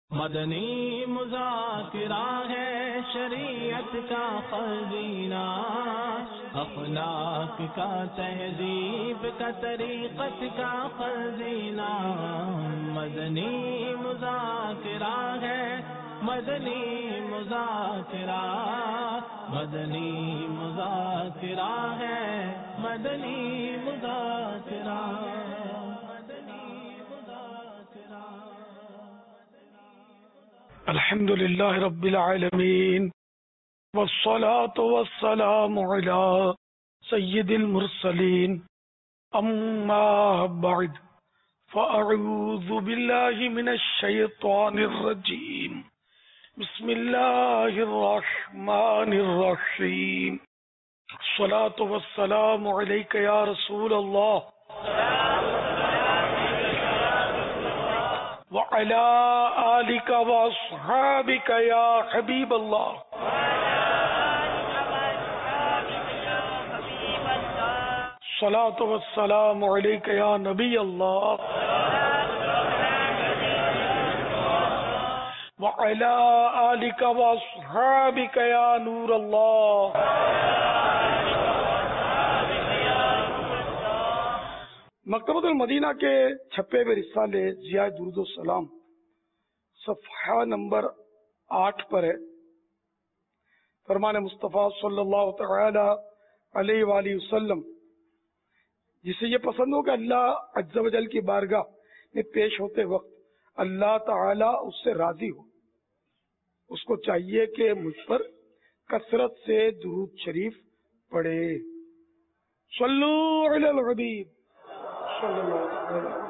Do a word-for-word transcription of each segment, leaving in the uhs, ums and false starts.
مدنی مذاکرہ ہے شریعت کا خزینہ، اخلاق کا تہذیب کا طریقت کا خزینہ، مدنی مذاکرہ ہے، مدنی مذاکرہ، مدنی مذاکرہ ہے، مدنی مذاکرہ، مدنی مذاکرہ۔ الحمد للہ رب العالمین والصلاة والسلام علی سید المرسلین، اما بعد فاعوذ باللہ من الشیطان الرجیم، بسم اللہ الرحمن الرحیم، الصلاة والسلام علیک یا رسول اللہ وعلى آلك وأصحابك يا حبيب الله، الصلاة والسلام عليك يا نبي الله، وعلى آلك وأصحابك يا نور الله۔ مکتبۃ المدینہ کے چھپے ہوئے رسالے ضیاء درود و سلام صفحہ نمبر آٹھ پر ہے۔ فرمان مصطفیٰ صلی اللہ تعالی علیہ وآلہ وسلم، جسے یہ پسند ہو کہ اللہ عز و جل کی بارگاہ میں پیش ہوتے وقت اللہ تعالی اس سے راضی ہو، اس کو چاہیے کہ مجھ پر کثرت سے درود شریف پڑھے۔ صلو علی الحبیب صلی اللہ علیہ وسلم۔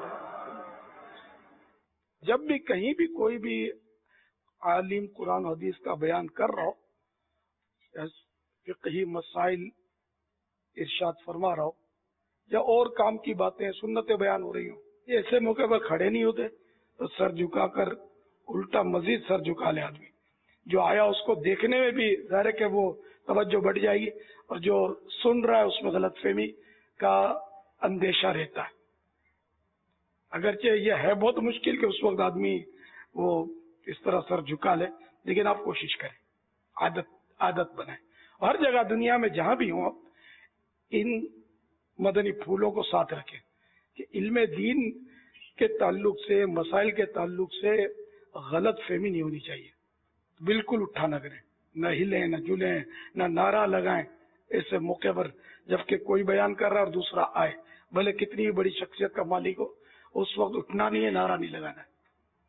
جب بھی کہیں بھی کوئی بھی عالم قرآن و حدیث کا بیان کر رہا ہو، فقہی مسائل ارشاد فرما رہا ہو، یا اور کام کی باتیں سنتیں بیان ہو رہی ہوں، یہ ایسے موقع پر کھڑے نہیں ہوتے تو سر جھکا کر الٹا مزید سر جھکا لے آدمی۔ جو آیا اس کو دیکھنے میں بھی ظاہر ہے کہ وہ توجہ بڑھ جائے گی، اور جو سن رہا ہے اس میں غلط فہمی کا اندیشہ رہتا ہے۔ اگرچہ یہ ہے بہت مشکل کہ اس وقت آدمی وہ اس طرح سر جھکا لے، لیکن آپ کوشش کریں، عادت عادت بنائیں۔ ہر جگہ دنیا میں جہاں بھی ہوں آپ ان مدنی پھولوں کو ساتھ رکھیں کہ علم دین کے تعلق سے، مسائل کے تعلق سے غلط فہمی نہیں ہونی چاہیے۔ بالکل اٹھا نہ کریں، نہ ہلیں، نہ جلیں، نہ نعرہ لگائیں ایسے موقع پر، جبکہ کوئی بیان کر رہا ہے اور دوسرا آئے، بھلے کتنی بھی بڑی شخصیت کا مالک ہو، اس وقت اٹھنا نہیں ہے، نعرہ نہیں لگانا ہے۔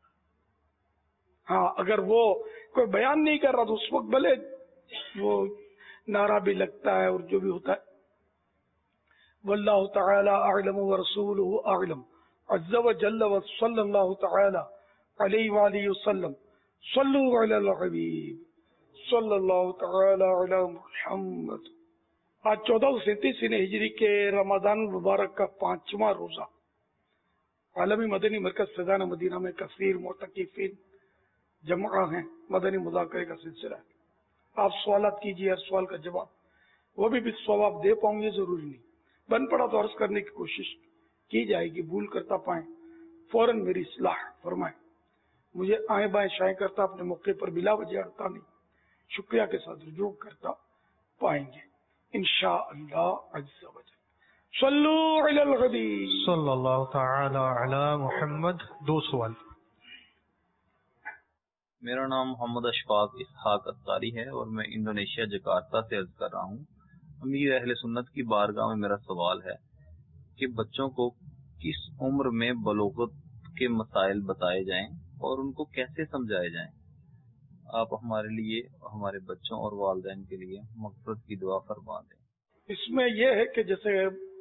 ہاں اگر وہ کوئی بیان نہیں کر رہا تو اس وقت بھلے وہ نعرہ بھی لگتا ہے اور جو بھی ہوتا ہے۔ واللہ تعالی اعلم ورسولہ اعلم عز وجل وصلی اللہ تعالی علیہ وآلہ وسلم، صلو علی الحبیب صلی اللہ تعالی علی محمد۔ آج چودہ سو سینتیس ہجری کے رمضان المبارک کا پانچواں روزہ عالمی مدنی مرکز فیضان مدینہ میں کثیر معتکفین جمع ہیں، مدنی مذاکرے کا سلسلہ ہے۔ آپ سوالات کیجیے، ہر سوال کا جواب وہ بھی ثواب دے پاؤں گے ضروری نہیں، بن پڑا تو عرض کرنے کی کوشش کی جائے گی، بھول کرتا پائیں فوراً میری اصلاح فرمائیں۔ مجھے آئیں بائیں شائیں کرتا اپنے موقع پر بلا وجہ اڑتا نہیں، شکریہ کے ساتھ رجوع کرتا پائیں گے انشاءاللہ عز و جل۔ صلو علی الحبیب صلی اللہ تعالی علی محمد۔ دو سوال۔ میرا نام محمد اشفاق اسحاق اتاری ہے اور میں انڈونیشیا جکارتا سے عرض کر رہا ہوں۔ امیر اہل سنت کی بارگاہ میں میرا سوال ہے کہ بچوں کو کس عمر میں بلوغت کے مسائل بتائے جائیں اور ان کو کیسے سمجھائے جائیں؟ آپ ہمارے لیے، ہمارے بچوں اور والدین کے لیے مغفرت کی دعا فرما دیں۔ اس میں یہ ہے کہ جیسے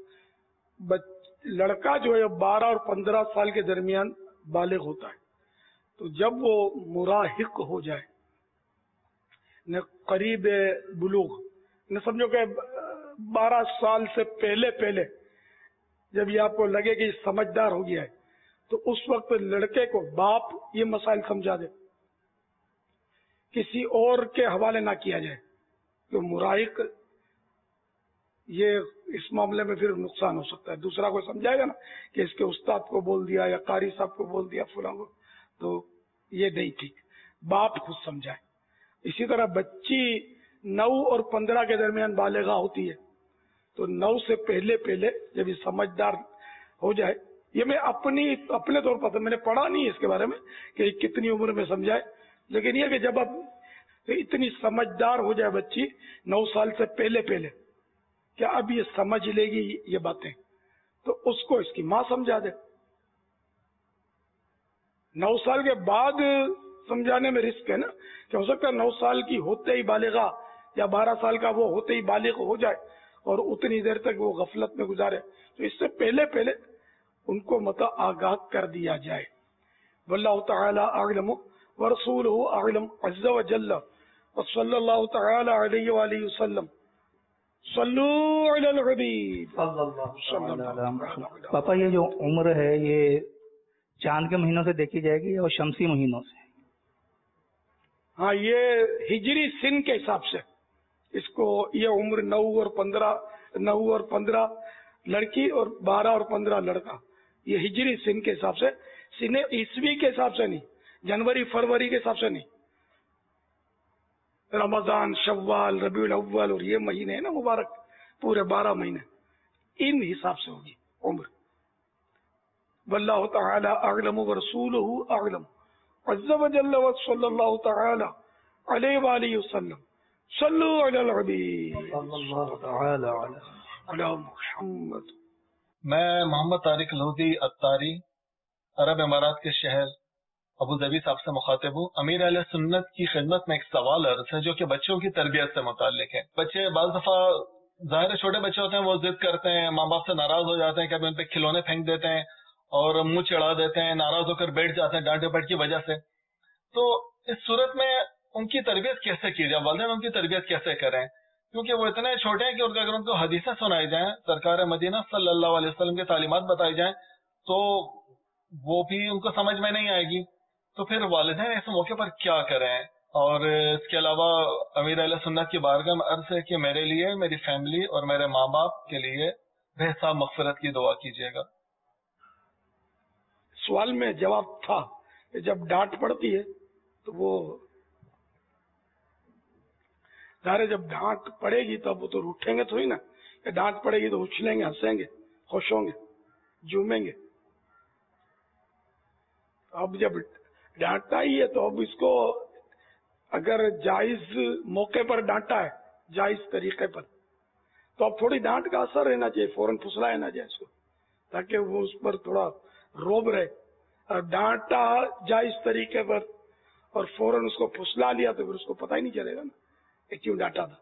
لڑکا جو ہے بارہ اور پندرہ سال کے درمیان بالغ ہوتا ہے، تو جب وہ مراہق ہو جائے، نہ قریب بلوغ، نہ سمجھو کہ بارہ سال سے پہلے پہلے جب یہ آپ کو لگے کہ یہ سمجھدار ہو گیا ہے، تو اس وقت لڑکے کو باپ یہ مسائل سمجھا دے، کسی اور کے حوالے نہ کیا جائے، کہ مراہق یہ اس معاملے میں پھر نقصان ہو سکتا ہے۔ دوسرا کوئی سمجھائے گا نا کہ اس کے استاد کو بول دیا یا قاری صاحب کو بول دیا فلاں کو، تو یہ نہیں ٹھیک، باپ خود سمجھائے. اسی طرح بچی نو اور پندرہ کے درمیان بالغہ ہوتی ہے، تو نو سے پہلے پہلے جب یہ سمجھدار ہو جائے، یہ میں اپنی اپنے طور پر میں نے پڑھا نہیں اس کے بارے میں کہ کتنی عمر میں سمجھائے، لیکن یہ کہ جب اب اتنی سمجھدار ہو جائے بچی نو سال سے پہلے پہلے کہ اب یہ سمجھ لے گی یہ باتیں، تو اس کو اس کی ماں سمجھا دے. نو سال کے بعد سمجھانے میں رسک ہے نا، کہ ہو سکتا ہے نو سال کی ہوتے ہی بالغہ یا بارہ سال کا وہ ہوتے ہی بالغ ہو جائے اور اتنی دیر تک وہ غفلت میں گزارے. تو اس سے پہلے پہلے ان کو مطلب آگاہ کر دیا جائے. واللہ تعالی اعلم ورسولہ اعلم عز وجل وصلی اللہ تعالی علیہ وآلہ وسلم. صلو علی الحبیب. پاپا یہ جو عمر ہے یہ چاند کے مہینوں سے دیکھی جائے گی اور شمسی مہینوں سے؟ ہاں، یہ ہجری سن کے حساب سے اس کو یہ عمر نو اور پندرہ نو اور پندرہ لڑکی اور بارہ اور پندرہ لڑکا، یہ ہجری سن کے حساب سے، سن عیسوی کے حساب سے نہیں، جنوری فروری کے حساب سے نہیں. رمضان، شوال، ربیع الاول اور یہ مہینے ہیں نا مبارک، پورے بارہ مہینے، ان حساب سے ہوگی عمر. واللہ تعالی اعلم ورسولہ اعلم عز وجل وصلی اللہ تعالی علیہ وآلہ وسلم. صلو علی الحبیب علی محمد. میں محمد طارق لودھی اتاری، عرب امارات کے شہر ابو ظبی صاحب سے مخاطب ہوں. امیر اہل سنت کی خدمت میں ایک سوال عرض ہے جو کہ بچوں کی تربیت سے متعلق ہے. بچے بعض دفعہ ظاہر چھوٹے بچے ہوتے ہیں، وہ ضد کرتے ہیں، ماں باپ سے ناراض ہو جاتے ہیں، کبھی ان پہ کھلونے پھینک دیتے ہیں اور منہ چڑھا دیتے ہیں، ناراض ہو کر بیٹھ جاتے ہیں ڈانٹ ڈپٹ کی وجہ سے. تو اس صورت میں ان کی تربیت کیسے کی جائے؟ والدین ان کی تربیت کیسے کریں؟ کیونکہ وہ اتنے چھوٹے ہیں کہ اگر ان کو حدیثیں سنائی جائیں، سرکار مدینہ صلی اللہ علیہ وسلم کی تعلیمات بتائی جائیں تو وہ بھی ان کو سمجھ میں نہیں آئے گی. تو پھر والدین اس موقع پر کیا کریں؟ اور اس کے علاوہ امیر اہل سنت کی بارگاہ میں عرض ہے کہ میرے لیے، میری فیملی اور میرے ماں باپ کے لیے بے حساب مغفرت کی دعا کیجیے گا. سوال میں جواب تھا کہ جب ڈانٹ پڑتی ہے تو وہ ظاہر جب ڈانٹ پڑے گی تب وہ تو روٹھیں گے تھوڑی نا، کہ ڈانٹ پڑے گی تو اچھلیں گے، ہنسیں گے، خوش ہوں گے، جھومیں گے. اب جب ڈانٹا ہی ہے تو اب اس کو اگر جائز موقع پر ڈانٹا ہے، جائز طریقے پر، تو اب تھوڑی ڈانٹ کا اثر رہنا چاہیے، فوراً پھسلایا نہ جائے اس کو، تاکہ وہ اس پر تھوڑا روب رہے. اور ڈانٹا جائز طریقے پر اور فوراً اس کو پھسلا لیا تو پھر اس کو پتہ ہی نہیں چلے گا نا کہ کیوں ڈانٹا تھا.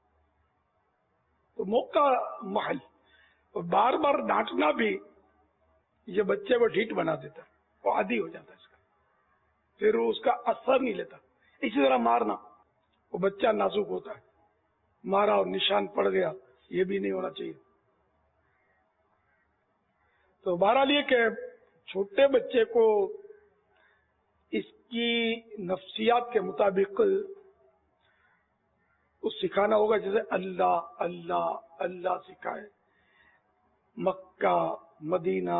تو موقع محل. اور بار بار ڈانٹنا بھی یہ بچے کو ڈھیٹ بنا دیتا ہے، وہ عادی ہو جاتا ہے اس کا، پھر وہ اس کا اثر نہیں لیتا. اسی طرح مارنا، وہ بچہ نازک ہوتا ہے، مارا اور نشان پڑ گیا، یہ بھی نہیں ہونا چاہیے. تو بہرحال یہ کہ چھوٹے بچے کو اس کی نفسیات کے مطابق اس سکھانا ہوگا، جیسے اللہ اللہ اللہ سکھائے. Mecca, Medina,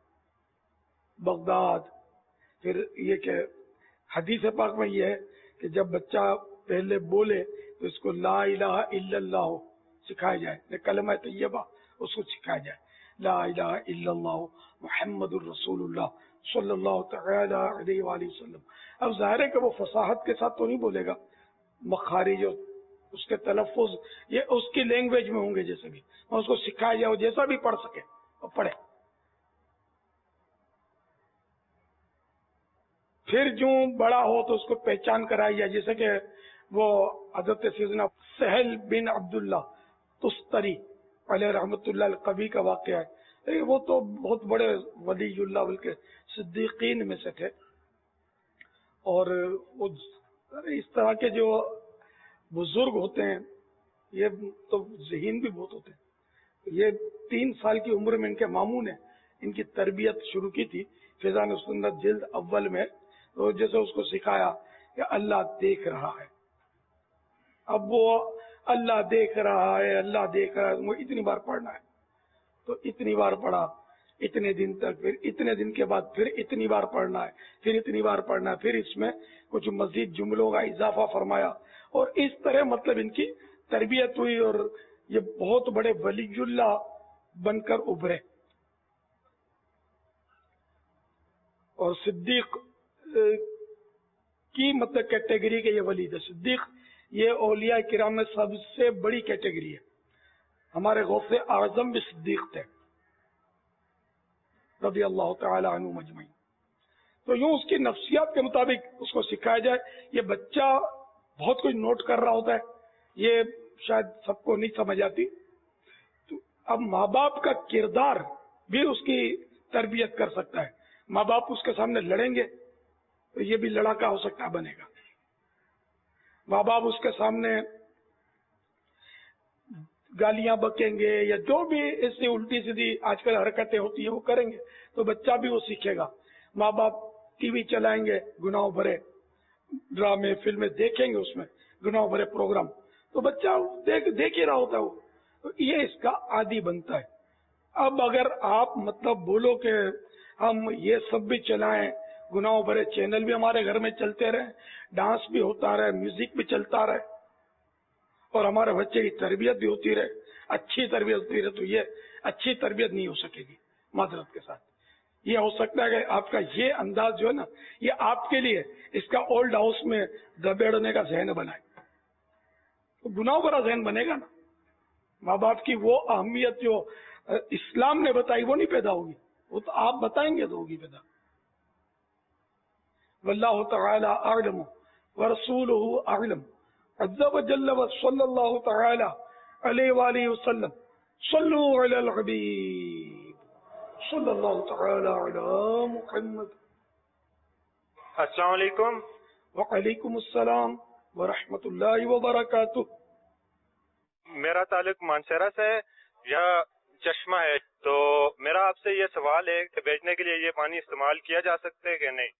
Baghdad. پھر یہ کہ حدیث پاک میں یہ ہے کہ جب بچہ پہلے بولے تو اس کو لا الہ الا اللہ سکھایا جائے، کلمہ طیبہ اس کو سکھایا جائے، لا الہ الا اللہ محمد الرسول اللہ صلی اللہ تعالی علیہ وآلہ وسلم. اب ظاہر ہے کہ وہ فصاحت کے ساتھ تو نہیں بولے گا، مخارج اور اس کے تلفظ یہ اس کی لینگویج میں ہوں گے، جیسے بھی اس کو سکھایا جائے، وہ جیسا بھی پڑھ سکے وہ پڑھے. پھر جو بڑا ہو تو اس کو پہچان کرائی جائے، جیسے کہ وہ حضرت سیدنا سہل بن عبداللہ تستری علیہ رحمت اللہ القوی کا واقعہ ہے. وہ تو بہت بڑے ولی اللہ بلکہ صدیقین میں سے تھے، اور وہ اس طرح کے جو بزرگ ہوتے ہیں یہ تو ذہین بھی بہت ہوتے ہیں. یہ تین سال کی عمر میں ان کے ماموں نے ان کی تربیت شروع کی تھی فیضان سنت جلد اول میں. تو جیسے اس کو سکھایا کہ اللہ دیکھ رہا ہے، اب وہ اللہ دیکھ رہا ہے اللہ دیکھ رہا ہے وہ اتنی بار پڑھنا ہے، تو اتنی بار پڑھا. اتنے دن تک، پھر اتنے دن کے بعد پھر اتنی بار پڑھنا ہے، پھر اتنی بار پڑھنا ہے، پھر اس میں کچھ مزید جملوں کا اضافہ فرمایا، اور اس طرح مطلب ان کی تربیت ہوئی اور یہ بہت بڑے ولی اللہ بن کر ابھرے. اور صدیق کی مطلب کیٹیگری کے یہ ولی تھے. صدیق یہ اولیاء کرام میں سب سے بڑی کیٹیگری ہے. ہمارے غوث اعظم بھی صدیق تھے رضی اللہ تعالی عنہ مجمعین. تو یوں اس کی نفسیات کے مطابق اس کو سکھایا جائے. یہ بچہ بہت کچھ نوٹ کر رہا ہوتا ہے، یہ شاید سب کو نہیں سمجھ آتی. تو اب ماں باپ کا کردار بھی اس کی تربیت کر سکتا ہے. ماں باپ اس کے سامنے لڑیں گے تو یہ بھی لڑاکا ہو سکتا ہے، بنے گا. ماں باپ اس کے سامنے گالیاں بکیں گے یا جو بھی ایسی الٹی سیدھی آج کل حرکتیں ہوتی ہیں وہ کریں گے تو بچہ بھی وہ سیکھے گا. ماں باپ ٹی وی چلائیں گے، گناہ بھرے ڈرامے فلمیں دیکھیں گے، اس میں گناہ بھرے پروگرام، تو بچہ دیکھ دیکھ ہی رہا ہوتا ہے وہ، تو یہ اس کا عادی بنتا ہے. اب اگر آپ مطلب بولو کہ ہم یہ سب بھی چلائیں، گناہ بھرے چینل بھی ہمارے گھر میں چلتے رہے، ڈانس بھی ہوتا رہے، میوزک بھی چلتا رہے، اور ہمارے بچے کی تربیت بھی ہوتی رہے، اچھی تربیت ہوتی رہے، تو یہ اچھی تربیت نہیں ہو سکے گی. معذرت کے ساتھ یہ ہو سکتا ہے کہ آپ کا یہ انداز جو ہے نا، یہ آپ کے لیے اس کا اولڈ ہاؤس میں دبیڑنے کا ذہن بنائے، تو گناہ بھرا ذہن بنے گا نا. ماں باپ کی وہ اہمیت جو اسلام نے بتائی وہ نہیں پیدا ہوگی، وہ تو آپ بتائیں گے تو ہوگی پیدا. واللہ تعالی اعلم ورسولہ اعلم عز وجل وصلی اللہ تعالی علیہ وآلہ وسلم. صلو علی الحبیب صلی اللہ تعالی علی محمد. السلام علیکم. وعلیکم السلام ورحمۃ اللہ وبرکاتہ. میرا تعلق مانسہرہ سے ہے، یہ چشمہ ہے، تو میرا آپ سے یہ سوال ہے کہ بیچنے کے لیے یہ پانی استعمال کیا جا سکتا ہے کہ نہیں؟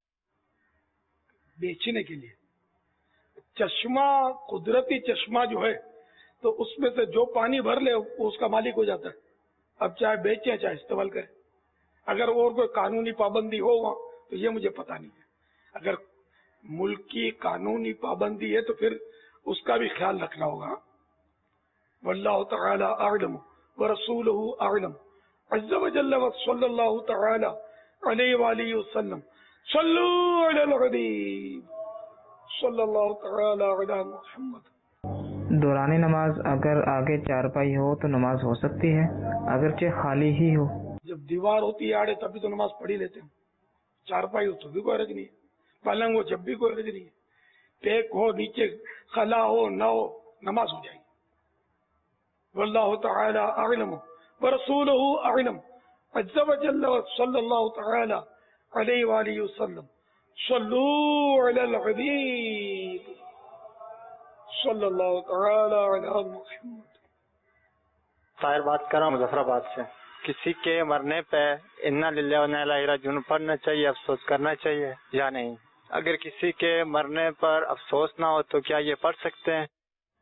بیچنے کے لیے چشمہ، قدرتی چشمہ جو ہے تو اس میں سے جو پانی بھر لے وہ اس کا مالک ہو جاتا ہے. اب چاہے بیچے چاہے استعمال کرے. اگر اور کوئی قانونی پابندی ہو وہاں تو یہ مجھے پتہ نہیں ہے. اگر ملک کی قانونی پابندی ہے تو پھر اس کا بھی خیال رکھنا ہوگا. واللہ تعالی اعلم ورسولہ اعلم عز وجل وصلی اللہ تعالی علیہ وآلہ وسلم. صلو علی الحبیب صلی اللہ تعالی علی محمد. دوران نماز اگر آگے چارپائی ہو تو نماز ہو سکتی ہے اگرچہ خالی ہی ہو؟ جب دیوار ہوتی ہے آڑے تب بھی تو نماز پڑھی لیتے ہیں. چارپائی ہو تو بھی کوئی حرج نہیں ہے، پلنگ ہو جب بھی کوئی حرج نہیں ہے، پیک ہو نیچے خلا ہو نہ ہو نماز ہو جائے گی. واللہ تعالی اعلم ورسولہ اعلم عز وجل صلی اللہ تعالی علیہ وآلہ وسلم. صلو علی الحبیب صلی اللہ تعالی علی محمد. طاہر بات کر رہا ہوں مظفر آباد سے. کسی کے مرنے پہ انا للہ و انا الیہ راجعون پڑھنا چاہیے، افسوس کرنا چاہیے یا نہیں؟ اگر کسی کے مرنے پر افسوس نہ ہو تو کیا یہ پڑھ سکتے ہیں؟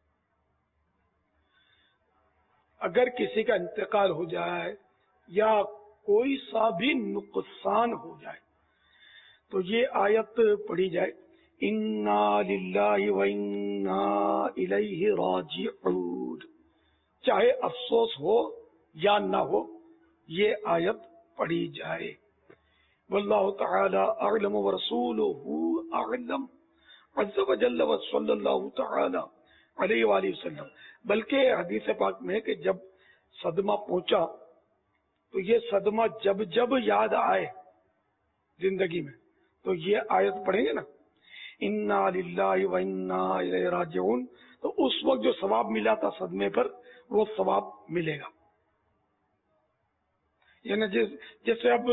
اگر کسی کا انتقال ہو جائے یا کوئی سا بھی نقصان ہو جائے تو یہ آیت پڑھی جائے، انا للہ و انا الیہ راجعون. چاہے افسوس ہو یا نہ ہو یہ آیت پڑھی جائے. واللہ تعالی اعلم ورسولہ اعلم عز وجل وصلی اللہ تعالی علیہ وآلہ وسلم. بلکہ حدیث پاک میں کہ جب صدمہ پہنچا تو یہ صدمہ جب جب یاد آئے زندگی میں تو یہ آیت پڑھیں گے نا، انا للہ و انا الیہ راجعون، تو اس وقت جو ثواب ملا تھا صدمے پر وہ ثواب ملے گا. یعنی جیسے اب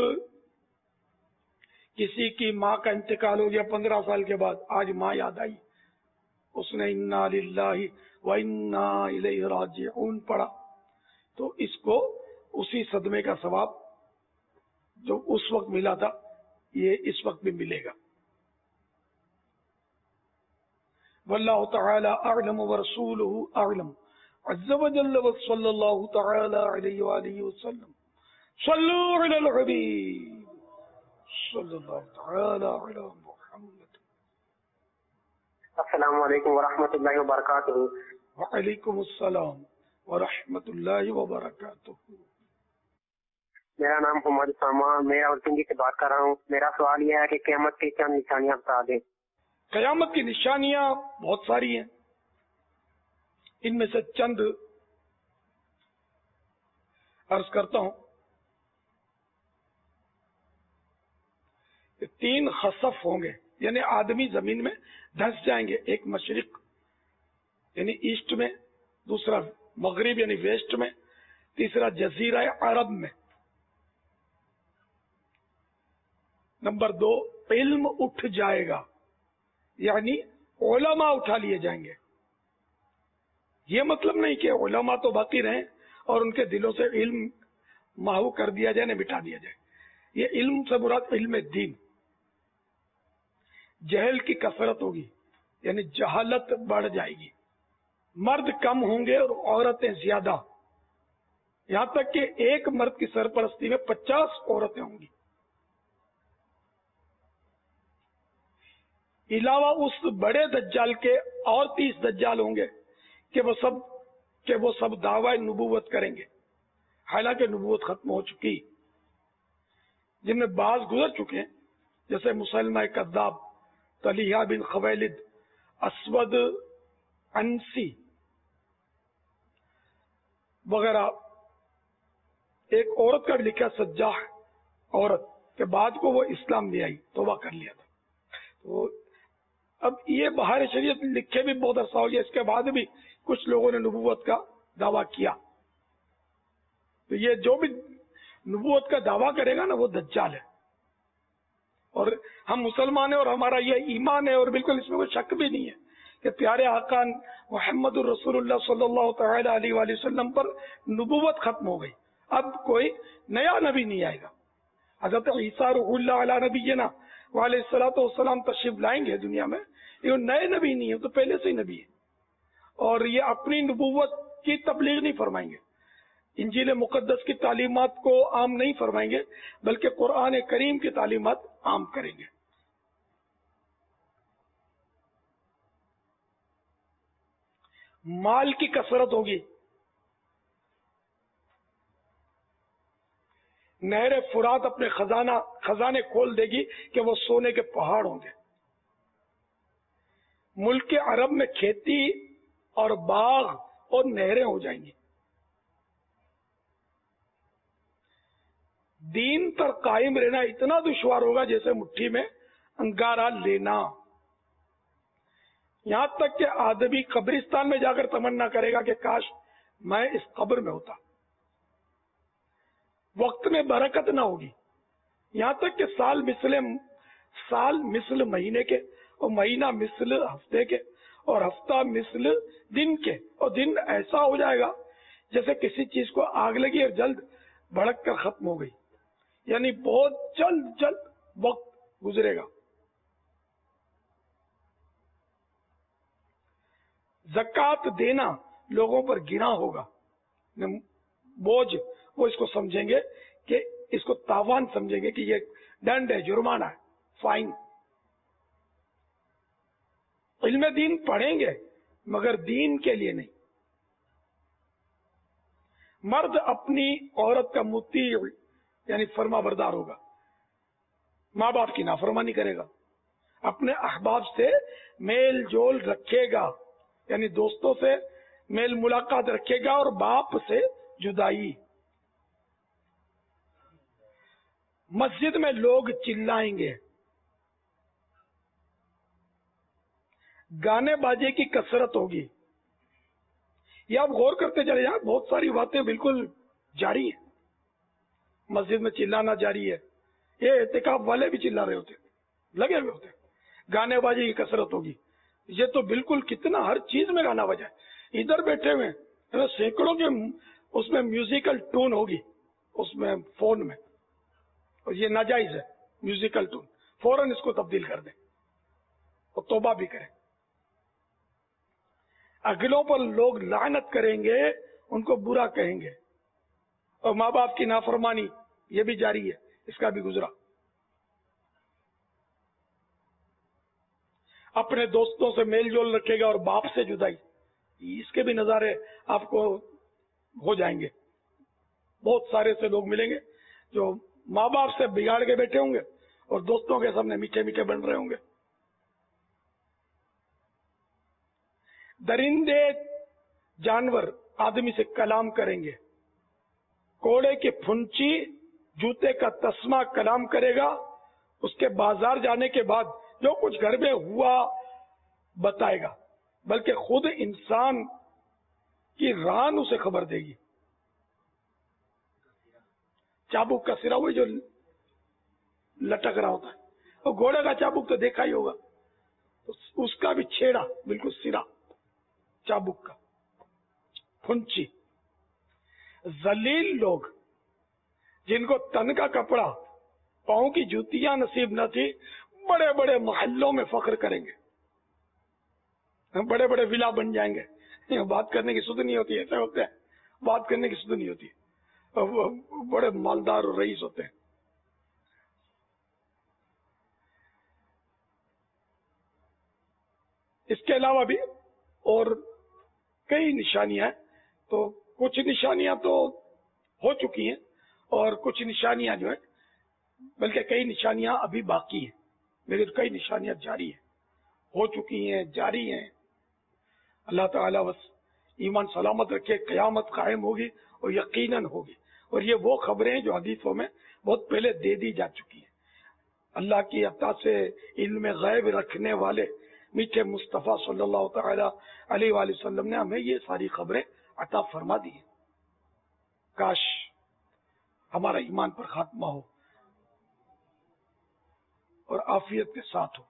کسی کی ماں کا انتقال ہو گیا پندرہ سال کے بعد، آج ماں یاد آئی، اس نے انا للہ و انا الیہ راجعون پڑھا، تو اس کو اسی صدمے کا ثواب جو اس وقت ملا تھا یہ اس وقت بھی ملے گا. واللہ تعالی اعلم ورسولہ اعلم عز وجل وصلی اللہ تعالی علیہ وآلہ وسلم. صلو علی الحبیب صلی اللہ تعالی علی محمد. السلام علیکم ورحمۃ اللہ وبرکاتہ. وعلیکم السلام ورحمۃ اللہ وبرکاتہ. میرا نام محمد ساما، میں راولپنڈی سے بات کر رہا ہوں. میرا سوال یہ ہے کہ قیامت کی چند نشانیاں بتا دیں. قیامت کی نشانیاں بہت ساری ہیں، ان میں سے چند عرض کرتا ہوں. تین خسف ہوں گے، یعنی آدمی زمین میں دھس جائیں گے. ایک مشرق یعنی ایسٹ میں، دوسرا مغرب یعنی ویسٹ میں، تیسرا جزیرہ عرب میں. نمبر دو، علم اٹھ جائے گا، یعنی علماء اٹھا لیے جائیں گے. یہ مطلب نہیں کہ علماء تو باقی رہیں اور ان کے دلوں سے علم محو کر دیا جائے، نہ مٹا دیا جائے. یہ علم سے مراد علم دین. جہل کی کثرت ہوگی، یعنی جہالت بڑھ جائے گی. مرد کم ہوں گے اور عورتیں زیادہ، یہاں تک کہ ایک مرد کی سرپرستی میں پچاس عورتیں ہوں گی. علاوہ اس بڑے دجال کے اور تیس دجال ہوں گے کہ وہ سب کہ وہ سب دعوی نبوت کریں گے، حالانکہ نبوت ختم ہو چکی، جن میں بعض گزر چکے ہیں، جیسے مسلمہ کذاب، طلیحہ بن خویلد، اسود انسی وغیرہ. ایک عورت کا لکھا سجاح عورت کے بعد کو وہ اسلام لے آئی، توبہ کر لیا تھا. تو اب یہ بہار شریعت لکھے بھی بہت عرصہ ہو گیا، اس کے بعد بھی کچھ لوگوں نے نبوت کا دعویٰ کیا. تو یہ جو بھی نبوت کا دعویٰ کرے گا نا وہ دجال ہے. اور ہم مسلمان ہیں اور ہمارا یہ ایمان ہے، اور بالکل اس میں کوئی شک بھی نہیں ہے کہ پیارے آقا محمد الرسول اللہ صلی اللہ تعالی علیہ وآلہ وسلم پر نبوت ختم ہو گئی. اب کوئی نیا نبی نہیں آئے گا. حضرت عیسیٰ روح اللہ علیہ نبینا وعلیہ الصلوۃ والسلام تشریف لائیں گے دنیا میں. یہ نئے نبی نہیں ہے، تو پہلے سے ہی نبی ہے. اور یہ اپنی نبوت کی تبلیغ نہیں فرمائیں گے، انجیل مقدس کی تعلیمات کو عام نہیں فرمائیں گے، بلکہ قرآن کریم کی تعلیمات عام کریں گے. مال کی کثرت ہوگی. نہر فرات اپنے خزانہ خزانے کھول دے گی کہ وہ سونے کے پہاڑ ہوں گے. ملک عرب میں کھیتی اور باغ اور نہریں ہو جائیں گی. دین پر قائم رہنا اتنا دشوار ہوگا جیسے مٹھی میں انگارہ لینا. یہاں تک کہ آدمی قبرستان میں جا کر تمنا کرے گا کہ کاش میں اس قبر میں ہوتا. وقت میں برکت نہ ہوگی. یہاں تک کہ سال مثل سال مثل مہینے کے، اور مہینہ مثل ہفتے کے، اور ہفتہ مثل دن کے، اور دن ایسا ہو جائے گا جیسے کسی چیز کو آگ لگی اور جلد بھڑک کر ختم ہو گئی. یعنی بہت جلد جلد وقت گزرے گا. زکات دینا لوگوں پر گنا ہوگا، بوجھ. وہ اس کو سمجھیں گے کہ اس کو تاوان سمجھیں گے کہ یہ دنڈ ہے، جرمانہ ہے، فائن. علم دین پڑھیں گے مگر دین کے لیے نہیں. مرد اپنی عورت کا مطیع یعنی فرما بردار ہوگا، ماں باپ کی نافرمانی کرے گا. اپنے احباب سے میل جول رکھے گا، یعنی دوستوں سے میل ملاقات رکھے گا، اور باپ سے جدائی. مسجد میں لوگ چلائیں گے. گانے باجے کی کثرت ہوگی. یہ آپ غور کرتے چلے جائیں، بہت ساری باتیں بالکل جاری ہیں. مسجد میں چلانا جاری ہے. یہ اعتکاف والے بھی چلا رہے ہوتے، لگے ہوئے ہوتے. گانے بازی کی کثرت ہوگی. یہ تو بالکل کتنا ہر چیز میں گانا بجا ہے. ادھر بیٹھے ہوئے سینکڑوں کے اس میں میوزیکل ٹون ہوگی اس میں فون میں، اور یہ ناجائز ہے میوزیکل ٹون. فوراً اس کو تبدیل کر دیں اور توبہ بھی کریں. اگلوں پر لوگ لعنت کریں گے، ان کو برا کہیں گے، اور ماں باپ کی نافرمانی یہ بھی جاری ہے، اس کا بھی گزرا. اپنے دوستوں سے میل جول رکھے گا اور باپ سے جدائی، اس کے بھی نظارے آپ کو ہو جائیں گے. بہت سارے سے لوگ ملیں گے جو ماں باپ سے بگاڑ کے بیٹھے ہوں گے اور دوستوں کے سامنے میٹھے میٹھے بن رہے ہوں گے. درندے جانور آدمی سے کلام کریں گے. کوڑے کی پھنچی جوتے کا تسمہ کلام کرے گا. اس کے بازار جانے کے بعد جو کچھ گھر میں ہوا بتائے گا، بلکہ خود انسان کی ران اسے خبر دے گی. چابک کا سرا ہوئی جو لٹک رہا ہوتا ہے، اور گھوڑے کا چابک تو دیکھا ہی ہوگا، اس کا بھی چھیڑا بالکل سرا چابک کا. پھنچی ذلیل لوگ جن کو تن کا کپڑا پاؤں کی جوتیاں نصیب نہ تھی، بڑے بڑے محلوں میں فخر کریں گے، بڑے بڑے ولا بن جائیں گے. بات کرنے کی سدھ نہیں ہوتی، ایسے ہوتے ہیں بات کرنے کی سدھ نہیں ہوتی، بڑے مالدار اور رئیس ہوتے ہیں. اس کے علاوہ بھی اور کئی نشانیاں ہیں. تو کچھ نشانیاں تو ہو چکی ہیں اور کچھ نشانیاں جو ہیں، بلکہ کئی نشانیاں ابھی باقی ہیں. میرے کئی نشانیاں جاری ہیں، ہو چکی ہیں، جاری ہیں. اللہ تعالیٰ بس ایمان سلامت رکھے. قیامت قائم ہوگی اور یقیناً ہوگی. اور یہ وہ خبریں ہیں جو حدیثوں میں بہت پہلے دے دی جا چکی ہیں. اللہ کی عطا سے علم غیب رکھنے والے میٹھے مصطفیٰ صلی اللہ تعالی علیہ وآلہ وسلم نے ہمیں یہ ساری خبریں عطا فرما دی ہیں. کاش ہمارا ایمان پر خاتمہ ہو اور عافیت کے ساتھ ہو.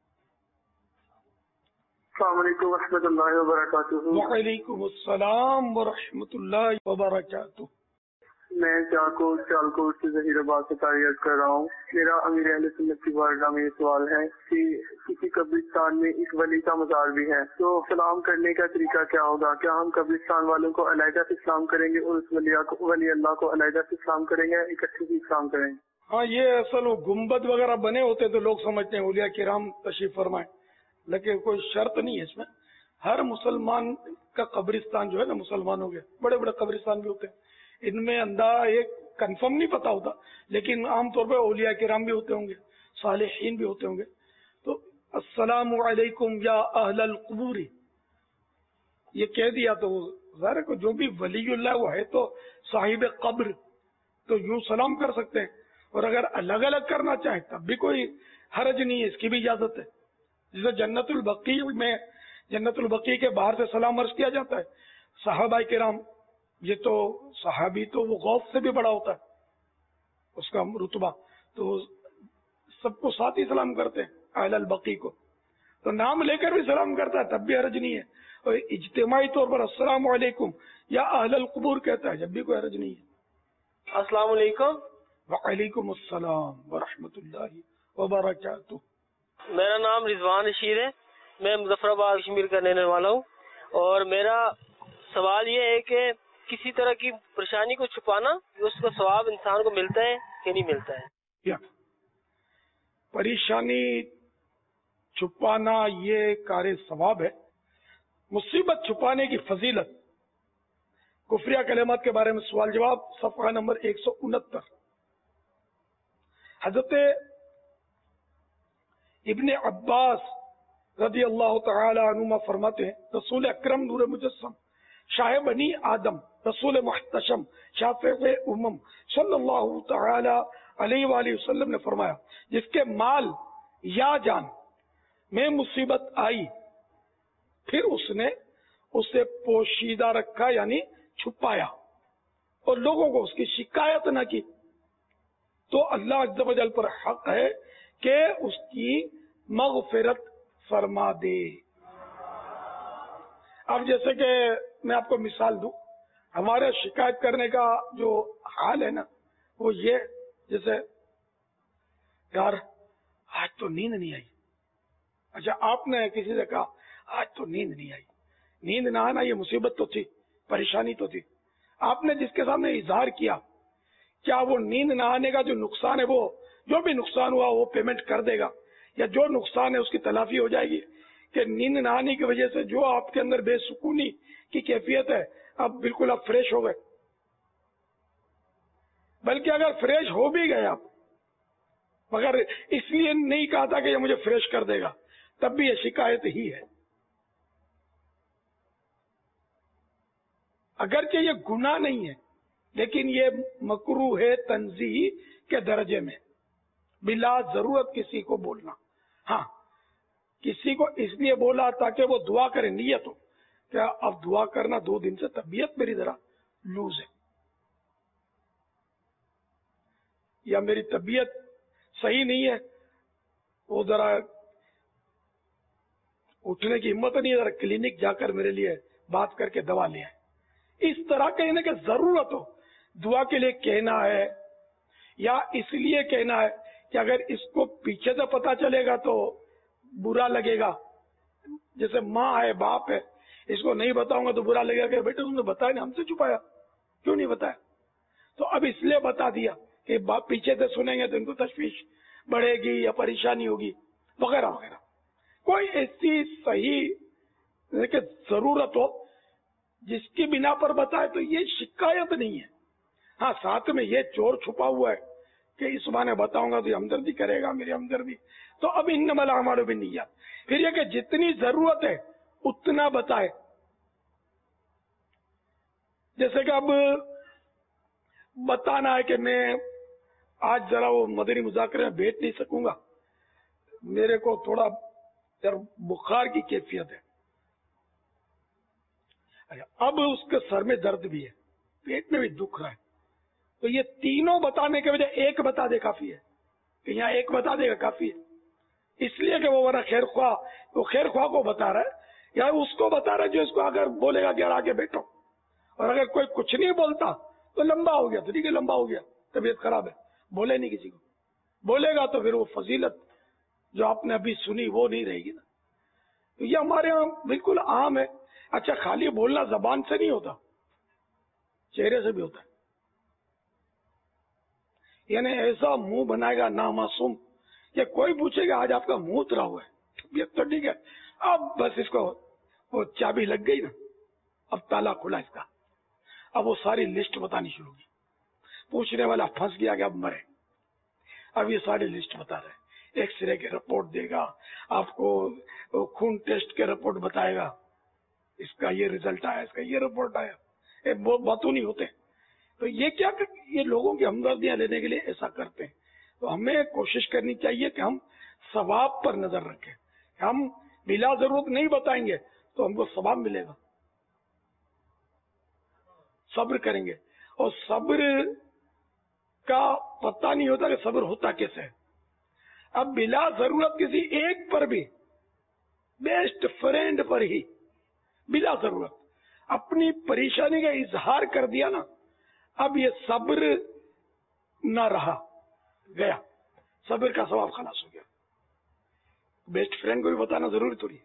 السلام علیکم ورحمۃ اللہ وبرکاتہ. وعلیکم السلام ورحمۃ اللہ وبرکاتہ. میں چاکوٹ چالکوٹ سے ظہیر آباد سے تعریف کر رہا ہوں. میرا امیر اہل سنت کی بارگاہ میں یہ سوال ہے کہ کسی قبرستان میں ایک ولی کا مزار بھی ہے، تو سلام کرنے کا طریقہ کیا ہوگا؟ کیا ہم قبرستان والوں کو علیحدہ سے سلام کریں گے اور اس ولی کو ولی اللہ کو علیحدہ سے سلام کریں گے، اکٹھے ہی سلام کریں گے؟ ہاں، یہ اصل وہ گنبد وغیرہ بنے ہوتے تو لوگ سمجھتے ہیں اولیاء کرام تشریف فرمائیں، لیکن کوئی شرط نہیں ہے اس میں. ہر مسلمان کا قبرستان جو ہے نا، مسلمانوں کے بڑے بڑے قبرستان بھی ہوتے ہیں، ان میں اندھا ایک کنفرم نہیں پتا ہوتا، لیکن عام طور پہ اولیاء کرام بھی ہوتے ہوں گے، صالحین بھی ہوتے ہوں گے. تو السلام علیکم یا اہل القبور یہ کہہ دیا تو ظاہر ہے جو بھی ولی اللہ وہ ہے تو صاحب قبر، تو یوں سلام کر سکتے ہیں. اور اگر الگ الگ کرنا چاہیں تب بھی کوئی حرج نہیں ہے، اس کی بھی اجازت ہے. جسے جنت البقیع میں جنت البقیع کے باہر سے سلام عرض کیا جاتا ہے. صحابہ کرام، یہ تو صحابی تو وہ غوث سے بھی بڑا ہوتا ہے اس کا رتبہ، تو سب کو ساتھ ہی سلام کرتے ہیں اہل البقیع کو. تو نام لے کر بھی سلام کرتا ہے تب بھی حرج نہیں ہے. اور اجتماعی طور پر السلام علیکم یا اہل القبور کہتا ہے جب بھی کوئی حرج نہیں ہے. السلام علیکم. وعلیکم السلام ورحمۃ اللہ وبرکاتہ. میرا نام رضوان رشید ہے، میں مظفر آباد کشمیر کا رہنے والا ہوں، اور میرا سوال یہ ہے کہ کسی طرح کی پریشانی کو چھپانا، اس کا ثواب انسان کو ملتا ہے کہ نہیں ملتا ہے؟ کیا پریشانی چھپانا یہ کار ثواب ہے. مصیبت چھپانے کی فضیلت، کفریہ کلمات کے بارے میں سوال جواب، صفحہ نمبر ایک سو انہتر. حضرت ابن عباس رضی اللہ تعالی عنہما فرماتے ہیں، رسول اکرم نور مجسم شاہ بنی آدم رسول محتشم شافع امم صلی اللہ تعالی علیہ وآلہ وسلم نے فرمایا، جس کے مال یا جان میں مصیبت آئی پھر اس نے اسے پوشیدہ رکھا یعنی چھپایا اور لوگوں کو اس کی شکایت نہ کی، تو اللہ عز و جل پر حق ہے کہ اس کی مغفرت فرما دے. اب جیسے کہ میں آپ کو مثال دوں، ہمارے شکایت کرنے کا جو حال ہے نا وہ یہ، جیسے یار آج تو نیند نہیں آئی. اچھا آپ نے کسی سے کہا آج تو نیند نہیں آئی. نیند نہ آنا یہ مصیبت تو تھی، پریشانی تو تھی. آپ نے جس کے سامنے اظہار کیا کیا وہ نیند نہ آنے کا جو نقصان ہے، وہ جو بھی نقصان ہوا وہ پیمنٹ کر دے گا، یا جو نقصان ہے اس کی تلافی ہو جائے گی؟ کہ نیند نہ آنے کی وجہ سے جو آپ کے اندر بے سکونی کی کیفیت ہے، اب بالکل آپ فریش ہو گئے، بلکہ اگر فریش ہو بھی گئے آپ، مگر اس لیے نہیں کہا تھا کہ یہ مجھے فریش کر دے گا، تب بھی یہ شکایت ہی ہے. اگرچہ یہ گناہ نہیں ہے، لیکن یہ مکروہ ہے تنزیہ کے درجے میں، بلا ضرورت کسی کو بولنا. ہاں کسی کو اس لیے بولا تاکہ وہ دعا کرے، نیت ہو کہ اب دعا کرنا، دو دن سے طبیعت میری ذرا لوز ہے، یا میری طبیعت صحیح نہیں ہے، وہ ذرا اٹھنے کی ہمت نہیں ہے، ذرا کلینک جا کر میرے لیے بات کر کے دوا لے آئے. اس طرح کہنے کہ ضرورت ہو دعا کے لیے کہنا ہے، یا اس لیے کہنا ہے کہ اگر اس کو پیچھے سے پتا چلے گا تو برا لگے گا. جیسے ماں ہے، باپ ہے، اس کو نہیں بتاؤں گا تو برا لگے گا کہ بیٹے تم نے بتایا نہیں، ہم سے چھپایا، کیوں نہیں بتایا؟ تو اب اس لیے بتا دیا کہ باپ پیچھے سے سنیں گے تو ان کو تشویش بڑھے گی یا پریشانی ہوگی وغیرہ وغیرہ. کوئی ایسی صحیح کہ ضرورت ہو جس کی بنا پر بتائے تو یہ شکایت نہیں ہے. ہاں ساتھ میں یہ چور چھپا ہوا ہے کہ اس بہانے بتاؤں گا تو یہ ہمدردی کرے گا، میری ہمدردی. تو اب انما الاعمال بالنیات، پھر یہ کہ جتنی ضرورت ہے اتنا بتائے. جیسے کہ اب بتانا ہے کہ میں آج ذرا وہ مدنی مذاکرے میں بیٹھ نہیں سکوں گا، میرے کو تھوڑا بخار کی کیفیت ہے. اب اس کے سر میں درد بھی ہے، پیٹ میں بھی دکھ رہا ہے، تو یہ تینوں بتانے کے وجہ ایک بتا دے کافی ہے، کہ یہاں ایک بتا دے گا کافی ہے. اس لیے کہ وہ ورنہ خیر خواہ، وہ خیر خواہ کو بتا رہا ہے یا اس کو بتا رہا ہے جو اس کو اگر بولے گا کہ یار آگے بیٹھو. اور اگر کوئی کچھ نہیں بولتا تو لمبا ہو گیا، تو ٹھیک ہے لمبا ہو گیا، طبیعت خراب ہے، بولے نہیں کسی کو. بولے گا تو پھر وہ فضیلت جو آپ نے ابھی سنی وہ نہیں رہے گی نا. تو یہ ہمارے یہاں بالکل عام ہے. اچھا خالی بولنا زبان سے نہیں ہوتا، چہرے سے بھی ہوتا ہے. یعنی ایسا منہ بنائے گا نامعصوم، یا کوئی پوچھے گا آج آپ کا منہ اترا ہوا ہے، طبیعت تو ٹھیک ہے، اب بس اس کو وہ چابی لگ گئی نا، اب تالا کھلا اس کا، اب وہ ساری لسٹ بتانی شروع کی. پوچھنے والا پھنس گیا کہ اب مرے، اب یہ ساری لسٹ بتا رہے. ایکس رے کے رپورٹ دے گا آپ کو، خون ٹیسٹ کے رپورٹ بتائے گا، اس کا یہ ریزلٹ آیا، اس کا یہ رپورٹ آیا. باتوں نہیں ہوتے. تو یہ کیا کہ یہ لوگوں کی ہمدردیاں لینے کے لیے ایسا کرتے ہیں. تو ہمیں کوشش کرنی چاہیے کہ ہم ثواب پر نظر رکھیں. ہم بلا ضرورت نہیں بتائیں گے تو ہم کو ثواب ملے گا. صبر کریں گے، اور صبر کا پتہ نہیں ہوتا کہ صبر ہوتا کیسے ہے. اب بلا ضرورت کسی ایک پر بھی، بیسٹ فرینڈ پر ہی بلا ضرورت اپنی پریشانی کا اظہار کر دیا نا، اب یہ صبر نہ رہا، گیا، صبر کا ثواب خلاص ہو گیا. بیسٹ فرینڈ کو بھی بتانا ضروری تھوڑی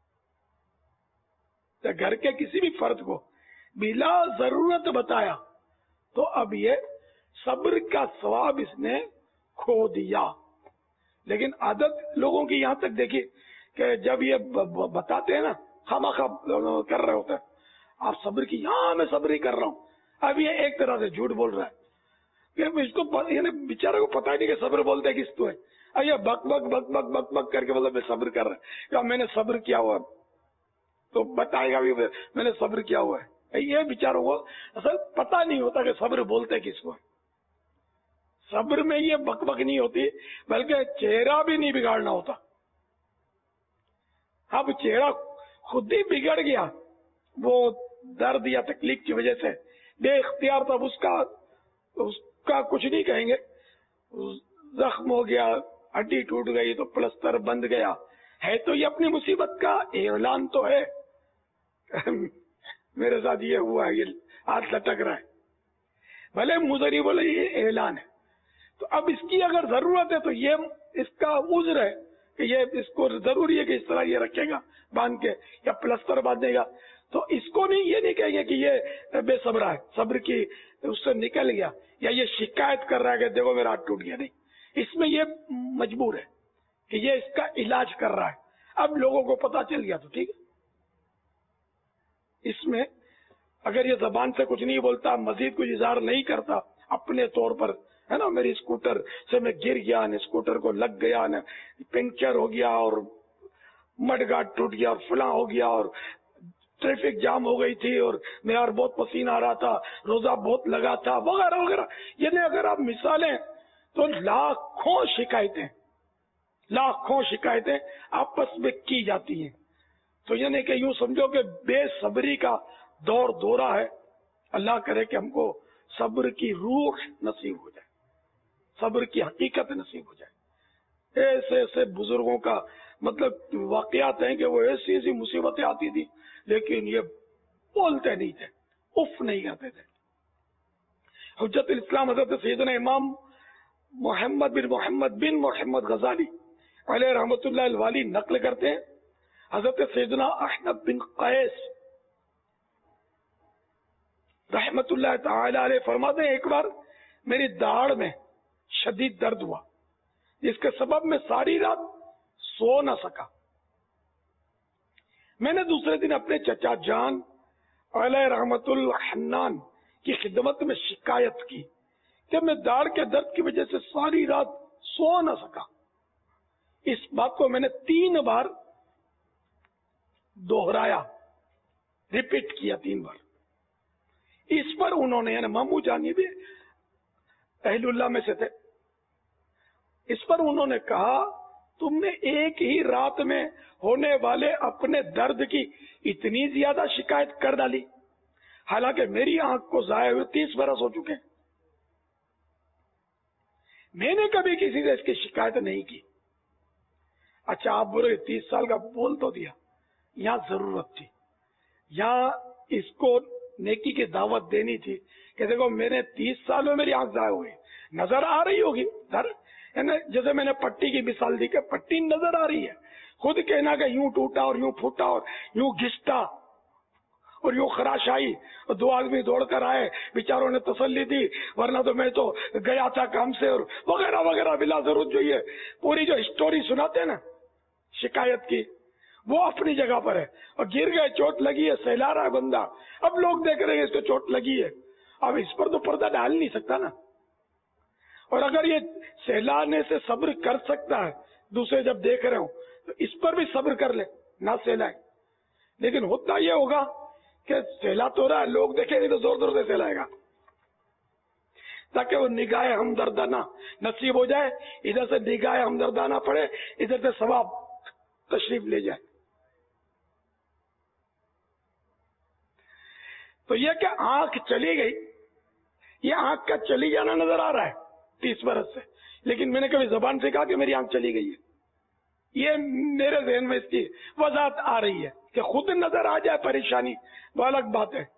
ہے. گھر کے کسی بھی فرد کو بلا ضرورت بتایا تو اب یہ صبر کا ثواب اس نے کھو دیا. لیکن عادت لوگوں کی یہاں تک دیکھیے کہ جب یہ بتاتے ہیں نا، خواہ کر رہے ہوتے ہیں آپ صبر کی، یہاں میں صبر ہی کر رہا ہوں. اب یہ ایک طرح سے جھوٹ بول رہا ہے کہ اس کو یعنی بیچارے کو پتا ہی نہیں کہ صبر بولتے کس تو ہے. اب یہ بک بک بک بک بک بک کر کے بولتا میں صبر کر رہا ہے، یا میں نے صبر کیا ہوا تو بتائے گا بھی میں نے صبر کیا ہوا ہے. یہ بیچاروں کو اصل پتا نہیں ہوتا کہ صبر بولتے کس کو ہے. صبر میں یہ بک بک نہیں ہوتی، بلکہ چہرہ بھی نہیں بگاڑنا ہوتا. اب چہرہ خود ہی بگڑ گیا وہ درد یا تکلیف کی وجہ سے، بے اختیار تب اس کا اس کا کچھ نہیں کہیں گے، زخم ہو گیا، ہڈی ٹوٹ گئی تو پلستر بند گیا ہے، تو یہ اپنی مصیبت کا اعلان تو ہے. میرے ساتھ یہ ہوا ہے، یہ ہاتھ لٹک رہا ہے، بھلے مزری بولے یہ اعلان ہے. تو اب اس کی اگر ضرورت ہے تو یہ اس کا عذر ہے کہ یہ اس کو ضروری ہے کہ اس طرح یہ رکھے گا باندھ کے یا پلستر باندھے گا. تو اس کو نہیں یہ نہیں کہیں گے کہ یہ بے صبر ہے، صبر کی اس سے نکل گیا، یا یہ شکایت کر رہا ہے کہ دیکھو میرا ہاتھ ٹوٹ گیا. نہیں، اس میں یہ مجبور ہے کہ یہ اس کا علاج کر رہا ہے. اب لوگوں کو پتا چل گیا تو ٹھیک ہے. اس میں اگر یہ زبان سے کچھ نہیں بولتا، مزید کچھ اظہار نہیں کرتا اپنے طور پر، ہے نا، میری اسکوٹر سے میں گر گیا، اسکوٹر کو لگ گیا، پنکچر ہو گیا، اور مڈ گارڈ ٹوٹ گیا، اور فلاں ہو گیا، اور ٹریفک جام ہو گئی تھی، اور میرا بہت پسینہ آ رہا تھا، روزہ بہت لگا تھا، وغیرہ وغیرہ. یعنی اگر آپ مثالیں تو لاکھوں شکایتیں لاکھوں شکایتیں آپس میں کی جاتی ہیں. تو یعنی کہ یوں سمجھو کہ بے صبری کا دور دورہ ہے. اللہ کرے کہ ہم کو صبر کی روح نصیب ہو جائے، صبر کی حقیقت نصیب ہو جائے. ایسے ایسے بزرگوں کا مطلب واقعات ہیں کہ وہ ایسی ایسی مصیبتیں آتی تھی لیکن یہ بولتے نہیں تھے، اف نہیں کرتے تھے. حجت الاسلام حضرت سیدنا امام محمد بن محمد بن محمد غزالی علیہ رحمۃ اللہ الوالی نقل کرتے ہیں، حضرت سیدنا احمد بن قیس رحمت اللہ تعالی علیہ فرماتے ہیں ایک بار میری داڑھ میں شدید درد ہوا جس کے سبب میں ساری رات سو نہ سکا. میں نے دوسرے دن اپنے چچا جان علیہ رحمت الحنان کی خدمت میں شکایت کی کہ میں داڑھ کے درد کی وجہ سے ساری رات سو نہ سکا. اس بات کو میں نے تین بار دوہرایا، ریپیٹ کیا تین بار. اس پر انہوں نے، یعنی مامو جانی بھی اہل اللہ میں سے تھے، اس پر انہوں نے کہا تم نے ایک ہی رات میں ہونے والے اپنے درد کی اتنی زیادہ شکایت کر ڈالی، حالانکہ میری آنکھ کو ضائع ہوئے تیس برس ہو چکے. میں نے کبھی کسی سے اس کی شکایت نہیں کی. اچھا آپ بولے تیس سال کا بول تو دیا، یہاں ضرورت تھی، یہاں اس کو نیکی کی دعوت دینی تھی کہ دیکھو میں نے تیس سال میں میری آنکھ ضائع ہوئی، نظر آ رہی ہوگی در جیسے میں نے پٹی کی مثال دی کہ پٹی نظر آ رہی ہے، خود کہنا کہ یوں ٹوٹا اور یوں پھوٹا اور یوں گھستا اور یوں خراش آئی اور دو آدمی دوڑ کر آئے، بیچاروں نے تسلی دی، ورنہ تو میں تو گیا تھا کام سے، اور وغیرہ وغیرہ بلا ضرورت جو یہ پوری جو ہسٹوری سناتے ہیں نا شکایت کی، وہ اپنی جگہ پر ہے. اور گر گئے، چوٹ لگی ہے، سہلا رہا ہے بندہ، اب لوگ دیکھ رہے ہیں اس کو چوٹ لگی ہے، اب اس پر تو پردہ ڈال نہیں سکتا نا. اور اگر یہ سہلانے سے صبر کر سکتا ہے، دوسرے جب دیکھ رہے ہوں تو اس پر بھی صبر کر لے، نہ سہلائے. لیکن ہوتا یہ ہوگا کہ سہلا تو رہا ہے، لوگ دیکھیں گے تو زور زور سے سہلائے گا تاکہ وہ نگاہ ہمدردانہ نصیب ہو جائے، ادھر سے نگاہ ہمدردانہ پڑے، ادھر سے ثواب تشریف لے جائے. تو یہ کہ آنکھ چلی گئی، یہ آنکھ کا چلی جانا نظر آ رہا ہے تیس برس سے، لیکن میں نے کبھی زبان سے کہا کہ میری آنکھ چلی گئی ہے. یہ میرے ذہن میں اس کی وضاحت آ رہی ہے کہ خود نظر آ جائے پریشانی وہ الگ بات ہے.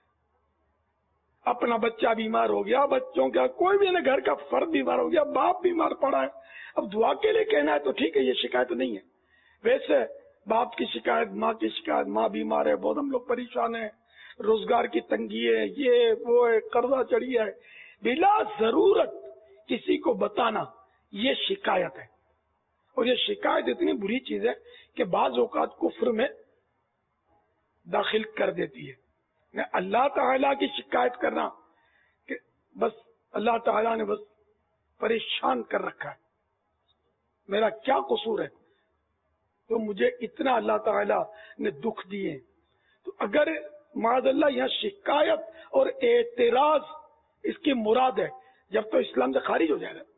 اپنا بچہ بیمار ہو گیا، بچوں کا کوئی بھی نا گھر کا فرد بیمار ہو گیا، باپ بیمار پڑا ہے، اب دعا کے لیے کہنا ہے تو ٹھیک ہے، یہ شکایت نہیں ہے. ویسے باپ کی شکایت، ماں کی شکایت، ماں بیمار ہے، بہت ہم لوگ پریشان ہیں، روزگار کی تنگی ہے، یہ وہ ہے، قرضہ چڑھی ہے، بلا ضرورت کسی کو بتانا یہ شکایت ہے. اور یہ شکایت اتنی بری چیز ہے کہ بعض اوقات کفر میں داخل کر دیتی ہے. اللہ تعالیٰ کی شکایت کرنا کہ بس اللہ تعالیٰ نے بس پریشان کر رکھا ہے، میرا کیا قصور ہے تو مجھے اتنا اللہ تعالیٰ نے دکھ دیے. تو اگر معاذ اللہ یہاں شکایت اور اعتراض اس کی مراد ہے، جب تو اسلام سے خارج ہو جائے گا.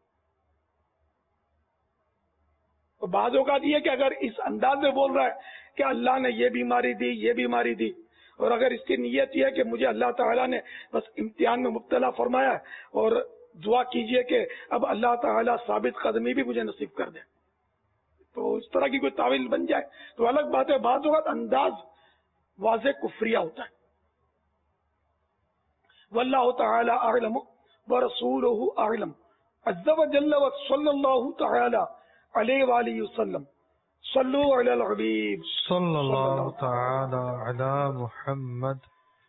اور بعض اوقات یہ کہ اگر اس انداز میں بول رہا ہے کہ اللہ نے یہ بیماری دی، یہ بیماری دی، اور اگر اس کی نیت یہ ہے کہ مجھے اللہ تعالیٰ نے بس امتحان میں مبتلا فرمایا اور دعا کیجئے کہ اب اللہ تعالیٰ ثابت قدمی بھی مجھے نصیب کر دے، تو اس طرح کی کوئی تعویل بن جائے تو الگ بات ہے. بعض اوقات انداز واضح کفریہ ہوتا ہے. واللہ تعالی اعلم ورسولہ اعلم عز وجل وصلی اللہ تعالی علیہ وآلہ وسلم صلو علی الحبیب صلی اللہ تعالی علی محمد.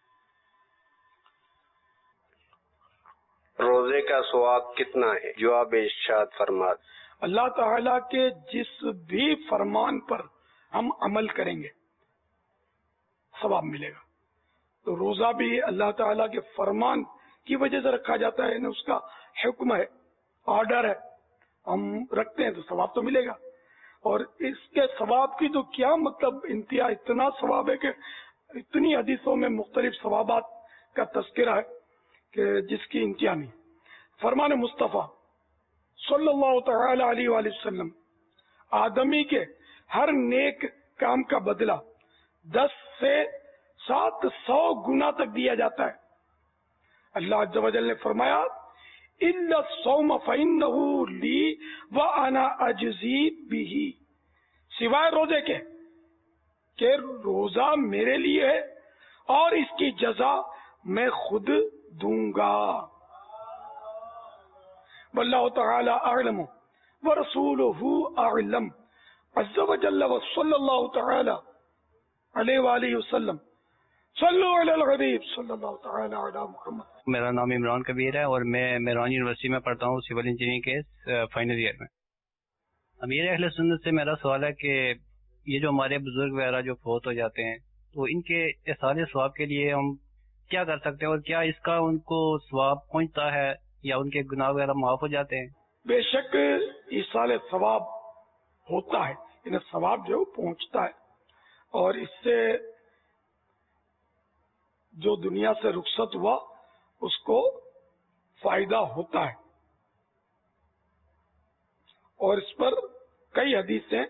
روزے کا ثواب کتنا ہے؟ جواب ارشاد فرماد. اللہ تعالیٰ کے جس بھی فرمان پر ہم عمل کریں گے ثواب ملے گا. تو روزہ بھی اللہ تعالیٰ کے فرمان کی وجہ سے رکھا جاتا ہے، اس کا حکم ہے، آرڈر ہے، ہم رکھتے ہیں تو ثواب تو ملے گا. اور اس کے ثواب کی تو کیا مطلب انتہا، اتنا ثواب ہے کہ اتنی حدیثوں میں مختلف ثوابات کا تذکرہ ہے کہ جس کی انتہا نہیں. فرمان مصطفیٰ صلی اللہ تعالی علیہ وآلہ وسلم، آدمی کے ہر نیک کام کا بدلہ دس سے سات سو گنا تک دیا جاتا ہے. اللہ عز و جل نے فرمایا الا الصوم فإنه لی وأنا أجزی بہ، سوائے روزے کے کہ روزہ میرے لیے ہے اور اس کی جزا میں خود دوں گا. واللہ تعالی اعلم ورسولہ اعلم عز و جل وصلی اللہ تعالی علیہ وآلہ وسلم. صلو علی الحبیب صلی اللہ تعالی علی محمد. میرا نام عمران کبیر ہے اور میں میران یونیورسٹی میں پڑھتا ہوں سول انجینئرنگ کے فائنل ایئر میں. امیر اہل سنت سے میرا سوال ہے کہ یہ جو ہمارے بزرگ وغیرہ جو فوت ہو جاتے ہیں تو ان کے احسان ثواب کے لیے ہم کیا کر سکتے ہیں اور کیا اس کا ان کو ثواب پہنچتا ہے یا ان کے گناہ وغیرہ معاف ہو جاتے ہیں؟ بے شک ایصال ثواب ہوتا ہے، انہیں ثواب جو پہنچتا ہے اور اس سے جو دنیا سے رخصت ہوا اس کو فائدہ ہوتا ہے. اور اس پر کئی حدیثیں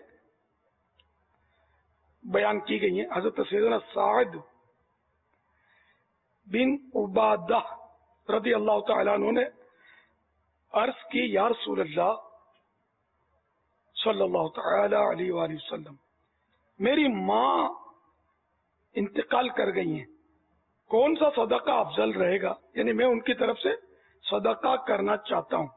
بیان کی گئی ہیں. حضرت سیدنا سعد بن عبادہ رضی اللہ تعالیٰ عنہ نے عرض کی یا رسول اللہ صلی اللہ تعالی علیہ وآلہ وسلم، میری ماں انتقال کر گئی ہیں، کون سا صدقہ افضل رہے گا؟ یعنی میں ان کی طرف سے صدقہ کرنا چاہتا ہوں.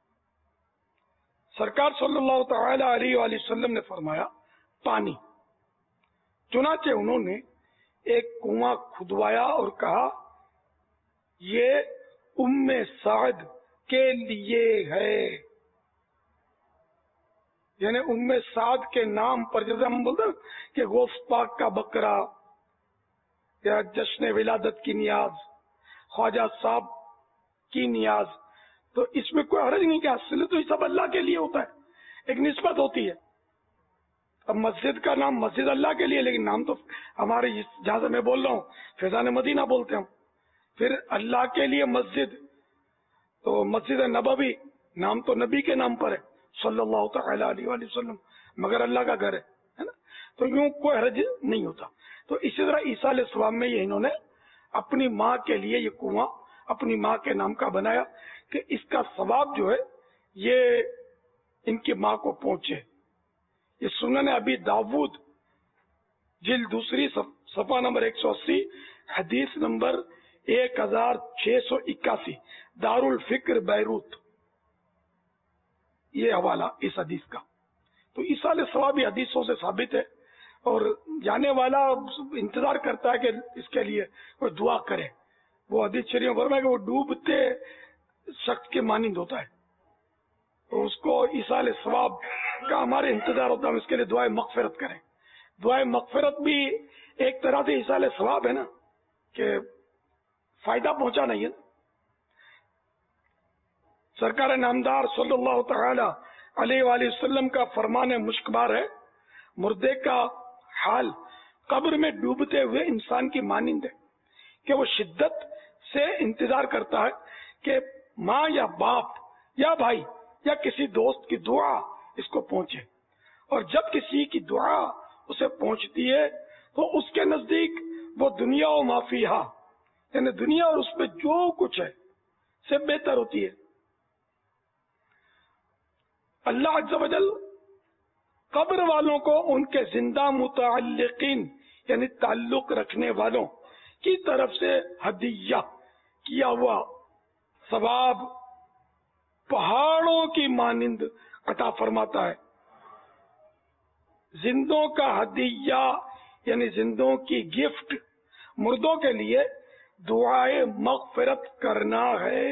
سرکار صلی اللہ تعالی علیہ وآلہ وسلم نے فرمایا پانی. چنانچہ انہوں نے ایک کنواں کھدوایا اور کہا یہ ام سعد کے لیے ہے. یعنی ام سعد کے نام پر، جیسے ہم بولتے ہیں کہ غوث پاک کا بکرا یا جشن ولادت کی نیاز، خواجہ صاحب کی نیاز، تو اس میں کوئی حرج نہیں کہ اصل تو یہ سب اللہ کے لیے ہوتا ہے، ایک نسبت ہوتی ہے. اب مسجد کا نام مسجد اللہ کے لیے، لیکن نام تو ہمارے جہاں سے میں بول رہا ہوں فیضان مدینہ بولتے ہیں. پھر اللہ کے لیے مسجد تو مسجد نبوی، نام تو نبی کے نام پر ہے صلی اللہ تعالی علیہ وآلہ وسلم، مگر اللہ کا گھر ہے نا، تو یوں کوئی حرج نہیں ہوتا. تو اسی طرح ایصال ثواب میں یہ انہوں نے اپنی ماں کے لیے یہ کنواں اپنی ماں کے نام کا بنایا کہ اس کا ثواب جو ہے یہ ان کی ماں کو پہنچے. یہ سنن ابی داود جلد دوسری صفحہ نمبر ایک سو اسی حدیث نمبر ایک ہزار چھ سو اکاسی دار الفکر بیروت، یہ حوالہ اس حدیث کا. تو ایصال ثواب یہ حدیثوں سے ثابت ہے اور جانے والا انتظار کرتا ہے کہ اس کے لیے کوئی دعا کرے. وہ حدیث شریف فرمایا کہ وہ ڈوبتے شخص کے مانند ہوتا ہے، تو اس کو ایصال ثواب کا ہمارے انتظار ہوتا ہے، ہم اس کے لیے دعائیں مغفرت کریں. دعائیں مغفرت بھی ایک طرح سے ایصال ثواب ہے نا، کہ فائدہ پہنچا نہیں ہے. سرکار نامدار صلی اللہ تعالی علیہ وآلہ وسلم کا فرمان مشکبار ہے، مردے کا حال قبر میں ڈوبتے ہوئے انسان کی مانند ہے کہ وہ شدت سے انتظار کرتا ہے کہ ماں یا باپ یا بھائی یا کسی دوست کی دعا اس کو پہنچے، اور جب کسی کی دعا اسے پہنچتی ہے تو اس کے نزدیک وہ دنیا و مافیہا، یعنی دنیا اور اس پہ جو کچھ ہے سے بہتر ہوتی ہے. اللہ عز و جل قبر والوں کو ان کے زندہ متعلقین یعنی تعلق رکھنے والوں کی طرف سے ہدیہ کیا ہوا ثواب پہاڑوں کی مانند عطا فرماتا ہے. زندوں کا ہدیہ یعنی زندوں کی گفٹ مردوں کے لیے دعائے مغفرت کرنا ہے.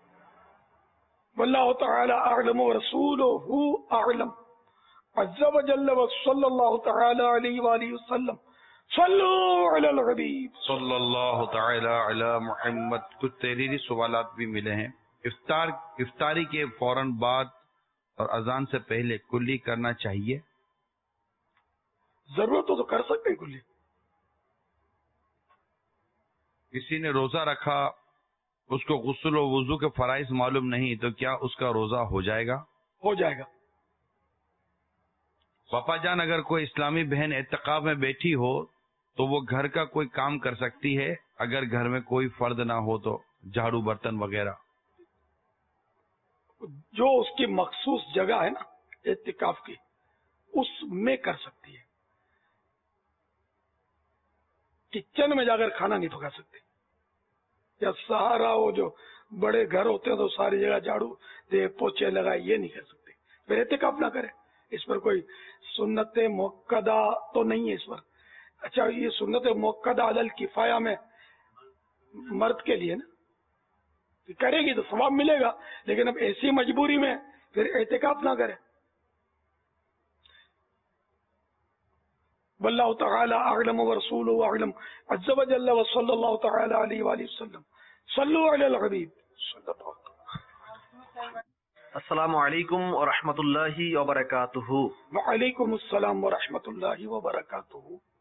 واللہ تعالی اعلم ورسولہ اعلم عز وجل وصلی اللہ تعالی علیہ وآلہ وسلم. صلو علی الحبیب صلی اللہ تعالی علی محمد. کچھ تحریری سوالات بھی ملے ہیں. افطار افطاری کے فوراً بعد اور اذان سے پہلے کلی کرنا چاہیے؟ ضرورت ہو تو کر سکتے ہیں کلی. کسی نے روزہ رکھا، اس کو غسل و وضو کے فرائض معلوم نہیں، تو کیا اس کا روزہ ہو جائے گا؟ ہو جائے گا. پاپا جان، اگر کوئی اسلامی بہن اعتکاف میں بیٹھی ہو تو وہ گھر کا کوئی کام کر سکتی ہے؟ اگر گھر میں کوئی فرد نہ ہو تو جھاڑو برتن وغیرہ؟ جو اس کی مخصوص جگہ ہے نا اعتکاف کی، اس میں کر سکتی ہے. کچن میں جا کر کھانا نہیں پکا سکتے، یا سہارا وہ جو بڑے گھر ہوتے ہیں تو ساری جگہ جھاڑو دے پوچھے لگائے، یہ نہیں کر سکتے. پھر اعتکاف نہ کرے. اس پر کوئی سنت موقدہ تو نہیں ہے اس پر. اچھا، یہ سنت موقدہ علی الکفایہ میں مرد کے لیے نا، کرے گی تو ثواب ملے گا، لیکن اب ایسی مجبوری میں پھر اعتکاف نہ کرے. واللہ تعالی اعلم ورسولہ اعلم عز وجل وصلی اللہ تعالی علیہ وآلہ وسلم. صلو علی الحبیب. السلام علیکم ورحمۃ اللہ وبرکاتہ. وعلیکم السلام ورحمۃ اللہ وبرکاتہ.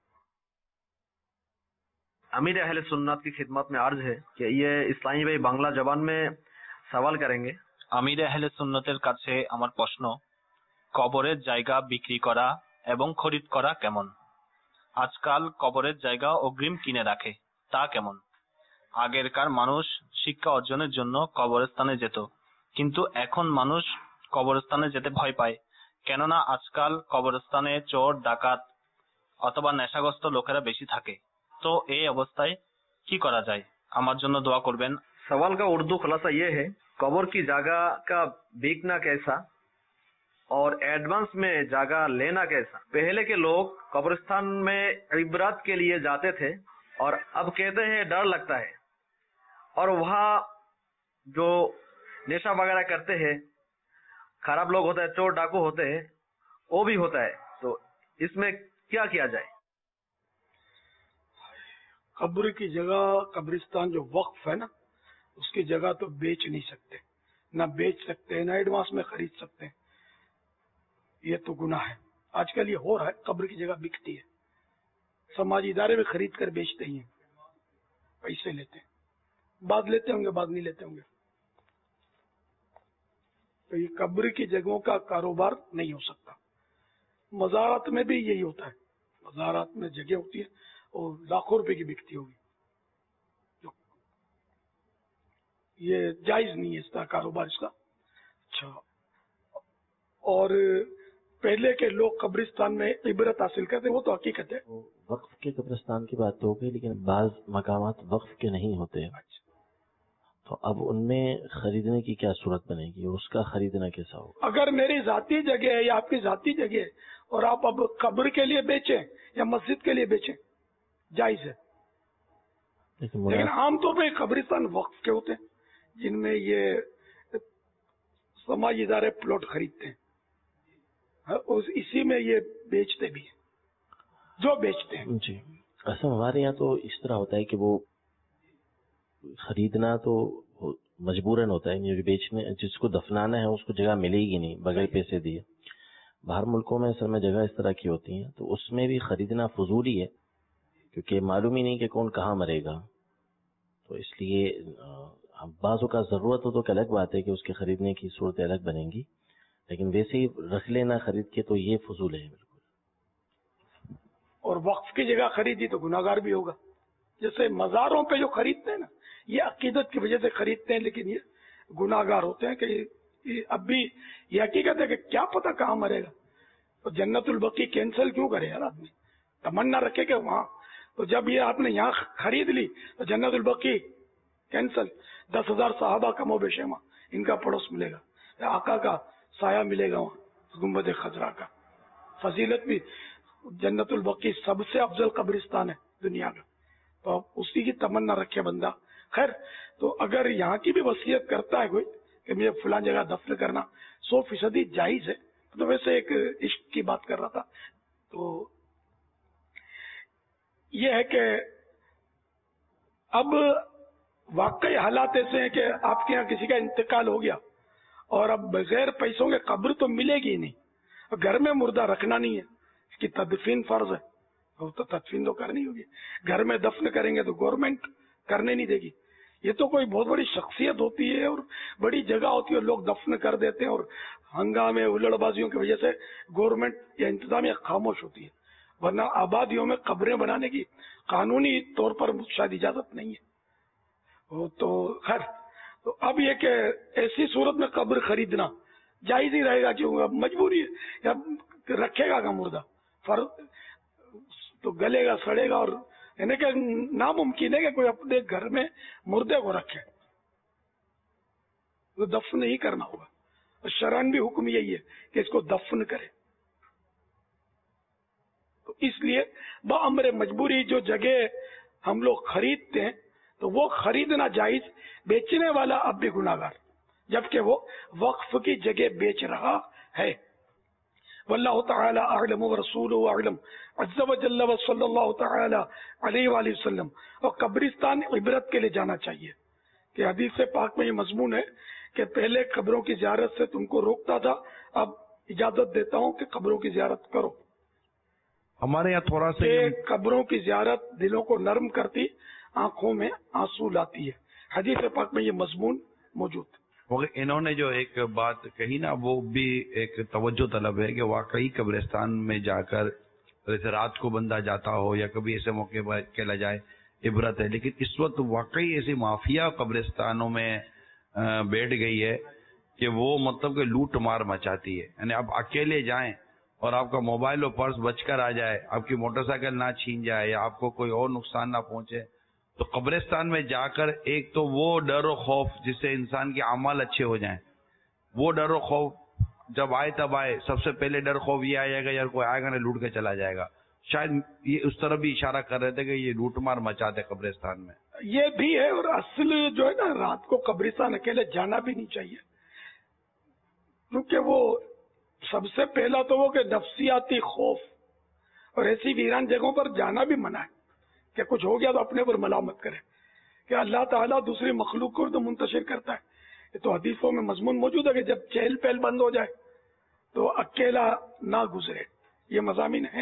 امیر اہل سنت کی خدمت میں عرض ہے کہ یہ اسلامی بھائی বাংলা জবান में সওয়াল করেंगे. আমির আহলে সুন্নতের কাছে আমার প্রশ্ন, কবরের জায়গা বিক্রি করা এবং খরিদ করা কেমন? আজকাল কবরের জায়গা অগ্রিম কিনে রাখে, তা কেমন? আগেরকার মানুষ শিক্ষা অর্জনের জন্য কবরস্থানে যেত, কিন্তু এখন মানুষ কবরস্থানে যেতে ভয় পায়, কেননা আজকাল কবরস্থানে চোর ডাকাত অথবা নেশাগ্রস্ত লোকেরা বেশি থাকে. তো এই অবস্থায় কি করা যায়? আমার জন্য দোয়া করবেন. सवाल का उर्दू खुलासा ये है, कब्र की जगह का बिकना कैसा और एडवांस में जगह लेना कैसा? पहले के लोग कब्रिस्तान में इबरत के लिए जाते थे और अब कहते हैं डर लगता है, और वहाँ जो नशा वगैरह करते हैं, खराब लोग होते हैं, चोर डाकू होते हैं, वो भी होता है. तो इसमें क्या किया जाए? قبر کی جگہ قبرستان جو وقف ہے نا، اس کی جگہ تو بیچ نہیں سکتے، نہ بیچ سکتے نہ ایڈوانس میں خرید سکتے. یہ تو گناہ ہے. آج کل یہ ہو رہا ہے، قبر کی جگہ بکتی ہے، سماجی ادارے میں خرید کر بیچتے ہی ہیں، پیسے لیتے ہیں. بعد لیتے ہوں گے، بعد نہیں لیتے ہوں گے. تو یہ قبر کی جگہوں کا کاروبار نہیں ہو سکتا. مزارات میں بھی یہی ہوتا ہے. مزارات میں جگہ ہوتی ہے اور لاکھوں روپے کی بکتی ہوگی. یہ جائز نہیں ہے اس کا کاروبار اس کا. اچھا، اور پہلے کے لوگ قبرستان میں عبرت حاصل کرتے، وہ تو حقیقت ہے. وقف کے قبرستان کی بات تو ہو گئی، لیکن بعض مقامات وقف کے نہیں ہوتے. اچھا، تو اب ان میں خریدنے کی کیا صورت بنے گی؟ اس کا خریدنا کیسا ہوگا؟ اگر میری ذاتی جگہ ہے یا آپ کی ذاتی جگہ ہے اور آپ اب قبر کے لیے بیچیں یا مسجد کے لیے بیچیں، جائز ہے. لیکن لیکن عام طور پہ قبرستان وقف کے ہوتے ہیں جن میں یہ سماجی ادارے پلاٹ خریدتے ہیں، اسی میں یہ بیچتے بھی ہیں جو بیچتے ہیں. جی، اصل ہمارے یہاں تو اس طرح ہوتا ہے کہ وہ خریدنا تو مجبوراً ہوتا ہے، جو بیچنے جس کو دفنانا ہے اس کو جگہ ملے گی نہیں بغیر پیسے دیے. باہر ملکوں میں اصل میں جگہ اس طرح کی ہوتی ہیں، تو اس میں بھی خریدنا فضول ہی ہے، کیونکہ معلوم ہی نہیں کہ کون کہاں مرے گا. تو اس لیے بعض اوقات ضرورت ہو تو ایک الگ بات ہے کہ اس کے خریدنے کی صورت الگ بنے گی، لیکن ویسے ہی رکھ لینا خرید کے تو یہ فضول ہے بالکل. اور وقف کی جگہ خریدی تو گناہگار بھی ہوگا. جیسے مزاروں پہ جو خریدتے ہیں نا، یہ عقیدت کی وجہ سے خریدتے ہیں، لیکن یہ گناہگار ہوتے ہیں. کہ اب بھی یہ حقیقت ہے کہ کیا پتہ کہاں مرے گا. تو جنت البقیع کینسل کیوں کرے یار آدمی؟ تمنا رکھے کہ وہاں، تو جب یہ آپ نے یہاں خرید لی تو جنت البقیع کینسل. دس ہزار صحابہ کا مو بیشیما ان کا پڑوس ملے گا، آقا کا سایہ ملے گا وہاں، گنبد خضرا کا. فضیلت بھی जन्नत उल बकी सबसे अफजल कब्रिस्तान है दुनिया का, तो अब उसी की तमन्ना रखे बंदा। खैर, तो अगर यहाँ की भी वसीयत करता है कोई कि मुझे फलां जगह दफन करना, सौ फीसदी जायज है। तो वैसे एक इश्क की बात कर रहा था, तो ये है कि अब वाकई हालात ऐसे हैं कि आपके यहाँ किसी का इंतकाल हो गया और अब बगैर पैसों के कब्र तो मिलेगी ही नहीं, घर में मुर्दा रखना नहीं है, इसकी तदफीन फर्ज है, तो तदफीन तो करनी होगी। घर में दफन करेंगे तो गवर्नमेंट करने नहीं देगी। ये तो कोई बहुत बड़ी शख्सियत होती है और बड़ी जगह होती है और लोग दफन कर देते हैं और हंगामे हुल्लड़बाजियों की वजह से गवर्नमेंट या इंतजामिया खामोश होती है, वरना आबादियों में कब्रें बनाने की कानूनी तौर पर शायद इजाजत नहीं है। तो खैर, तो अब ये कि ऐसी सूरत में कब्र खरीदना जायज ही रहेगा, क्यों, अब मजबूरी है, या रखेगा का मुर्दा फर तो गलेगा सड़ेगा, और यानी कि नामुमकिन है कि कोई अपने घर में मुर्दे को रखे, तो दफन ही करना होगा। और शरन भी हुक्म यही है कि इसको दफन करे। तो इसलिए बअमर मजबूरी जो जगह हम लोग खरीदते हैं तो वो खरीदना जायज, बेचने वाला अब भी गुनाहगार, जबकि वो वक्फ की जगह बेच रहा है। वल्लाहु तआला अअलम व रसूलुहु अअलम अज़्ज़ व जल्ल व सल्लल्लाहु तआला अलैहि वसल्लम। और कब्रिस्तान इबरत के लिए जाना चाहिए कि हदीस पाक में ये मजमून है कि पहले कब्रों की ज़ियारत से तुमको रोकता था, अब इजाजत देता हूँ कि कब्रों की ज़ियारत करो। हमारे यहाँ थोड़ा सा कब्रों की ज़ियारत दिलों को नरम करती, आंखों में आंसू लाती है। हदीस पाक में ये मजमून मौजूद। मगर इन्होंने जो एक बात कही ना, वो भी एक तवज्जो तलब है कि वाकई कब्रिस्तान में जाकर जैसे रात को बंदा जाता हो या कभी ऐसे मौके पर कहला जाए इबरत है, लेकिन इस वक्त वाकई ऐसी माफिया कब्रिस्तानों में बैठ गई है कि वो मतलब कि लूट मार मचाती है। यानी आप अकेले जाएं और आपका मोबाइल और पर्स बचकर आ जाए, आपकी मोटरसाइकिल ना छीन जाए या आपको कोई और नुकसान ना पहुंचे, तो कब्रिस्तान में जाकर एक तो वो डर और खौफ जिससे इंसान के अमाल अच्छे हो जाएं, वो डर और खौफ जब आए तब आए, सबसे पहले डर खौफ ये आएगा यार कोई आएगा ना लूट के चला जाएगा। शायद ये उस तरफ भी इशारा कर रहे थे कि ये लूट मार मचाते कब्रिस्तान में। ये भी है, और असल जो है ना, रात को कब्रिस्तान अकेले जाना भी नहीं चाहिए, क्योंकि वो सबसे पहला तो वो कि नफ्सियाती खौफ, और ऐसी वीरान जगहों पर जाना भी मना है कि कुछ हो गया तो अपने पर मलामत करे कि अल्लाह ताला दूसरी मखलूक को तो मुंतशिर करता है। ये तो हदीसों में मजमून मौजूद है कि जब चहल पहल बंद हो जाए तो अकेला ना गुजरे, ये मज़ामीन है।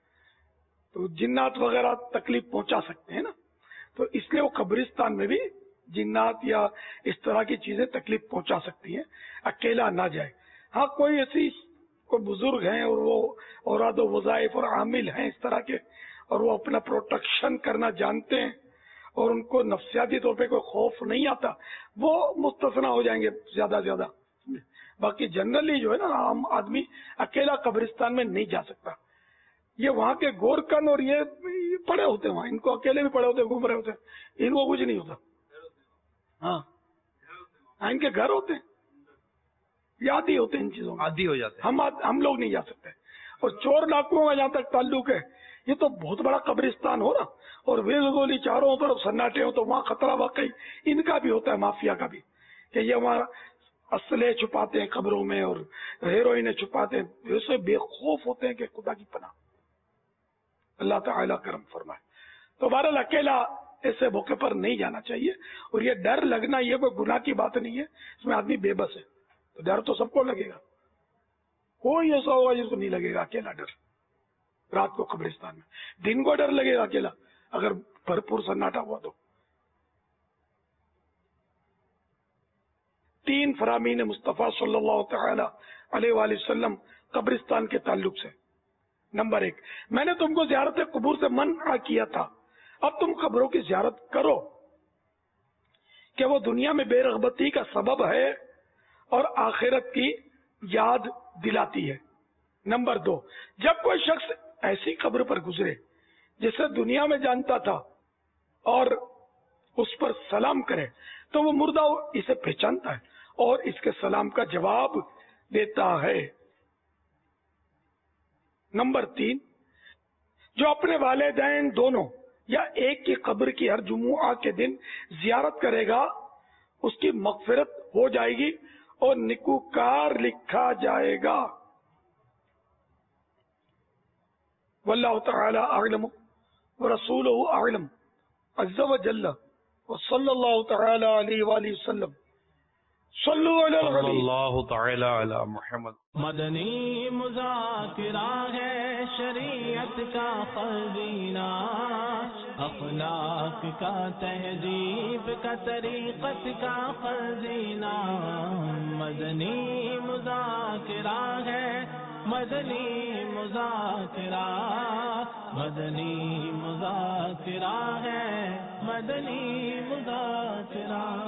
तो जिन्नात वगैरह तकलीफ पहुंचा सकते हैं ना, तो इसलिए वो कब्रिस्तान में भी जिन्नात या इस तरह की चीजें तकलीफ पहुंचा सकती हैं, अकेला ना जाए। हाँ, कोई ऐसी कोई बुजुर्ग हैं और वो औराद वज़ाइफ और आमिल हैं इस तरह के, और वो अपना प्रोटेक्शन करना जानते हैं और उनको नफ्सियाती तौर पे कोई खौफ नहीं आता, वो मुस्तस्ना हो जाएंगे ज्यादा ज्यादा। बाकी जनरली जो है ना, आम आदमी अकेला कब्रिस्तान में नहीं जा सकता। ये वहाँ के गोरकन और ये, ये पड़े होते हैं वहाँ, इनको अकेले भी पड़े होते हैं, घूम रहे होते हैं, इनको कुछ नहीं होता। हाँ, हाँ, इनके घर होते हैं, याद ही होते हैं इन चीजों, आदी हो जाते हैं। हम हम लोग नहीं जा सकते। और चोर डाकुओं का जहाँ तक ताल्लुक है, ये तो बहुत बड़ा कब्रिस्तान हो ना, और बेगोली चारों तरफ सन्नाटे हो, तो वहाँ खतरा वाकई इनका भी होता है, माफिया का भी, कि ये वहाँ असले छुपाते हैं कब्रों में और हेरोइन छुपाते हैं, वैसे बेखौफ होते हैं कि खुदा की पनाह। अल्लाह ताला करम फरमाए। तो बहरहाल अकेला ऐसे मौके पर नहीं जाना चाहिए, और ये डर लगना ये कोई गुनाह की बात नहीं है, इसमें आदमी बेबस है, तो डर तो सबको लगेगा, कोई ऐसा होगा जिसको नहीं लगेगा अकेला डर रात को कब्रिस्तान में। दिन को डर लगेगा अकेला अगर भरपूर सन्नाटा हुआ तो। तीन फरामीन मुस्तफा सल्लल्लाहु तआला अलैहि वसल्लम कब्रिस्तान के ताल्लुक से। नंबर एक, मैंने तुमको ज़ियारत कब्र से मना किया था, अब तुम कब्रों की ज़ियारत करो कि वो दुनिया में बेरगबती का सबब है और आखिरत की याद दिलाती है। नंबर दो, जब कोई शख्स ऐसी कब्र पर गुजरे जिसे दुनिया में जानता था और उस पर सलाम करे, तो वो मुर्दा इसे पहचानता है और इसके सलाम का जवाब देता है। नंबर तीन, جو اپنے والدین دونوں یا ایک کی قبر کی ہر جمعہ کے دن زیارت کرے گا اس کی مغفرت ہو جائے گی اور نیکوکار لکھا جائے گا. واللہ تعالی اعلم ورسولہ اعلم عز وجل وصلی اللہ تعالی علیہ وآلہ وسلم. صلو علی صلی النبی. اللہ تعالی علی محمد. مدنی مذاکرہ ہے شریعت کا خزینہ، اخلاق کا تہذیب کا طریقت کا خزینہ. مدنی مذاکرہ ہے مدنی مذاکرہ، مدنی مذاکرہ ہے مدنی مذاکرہ.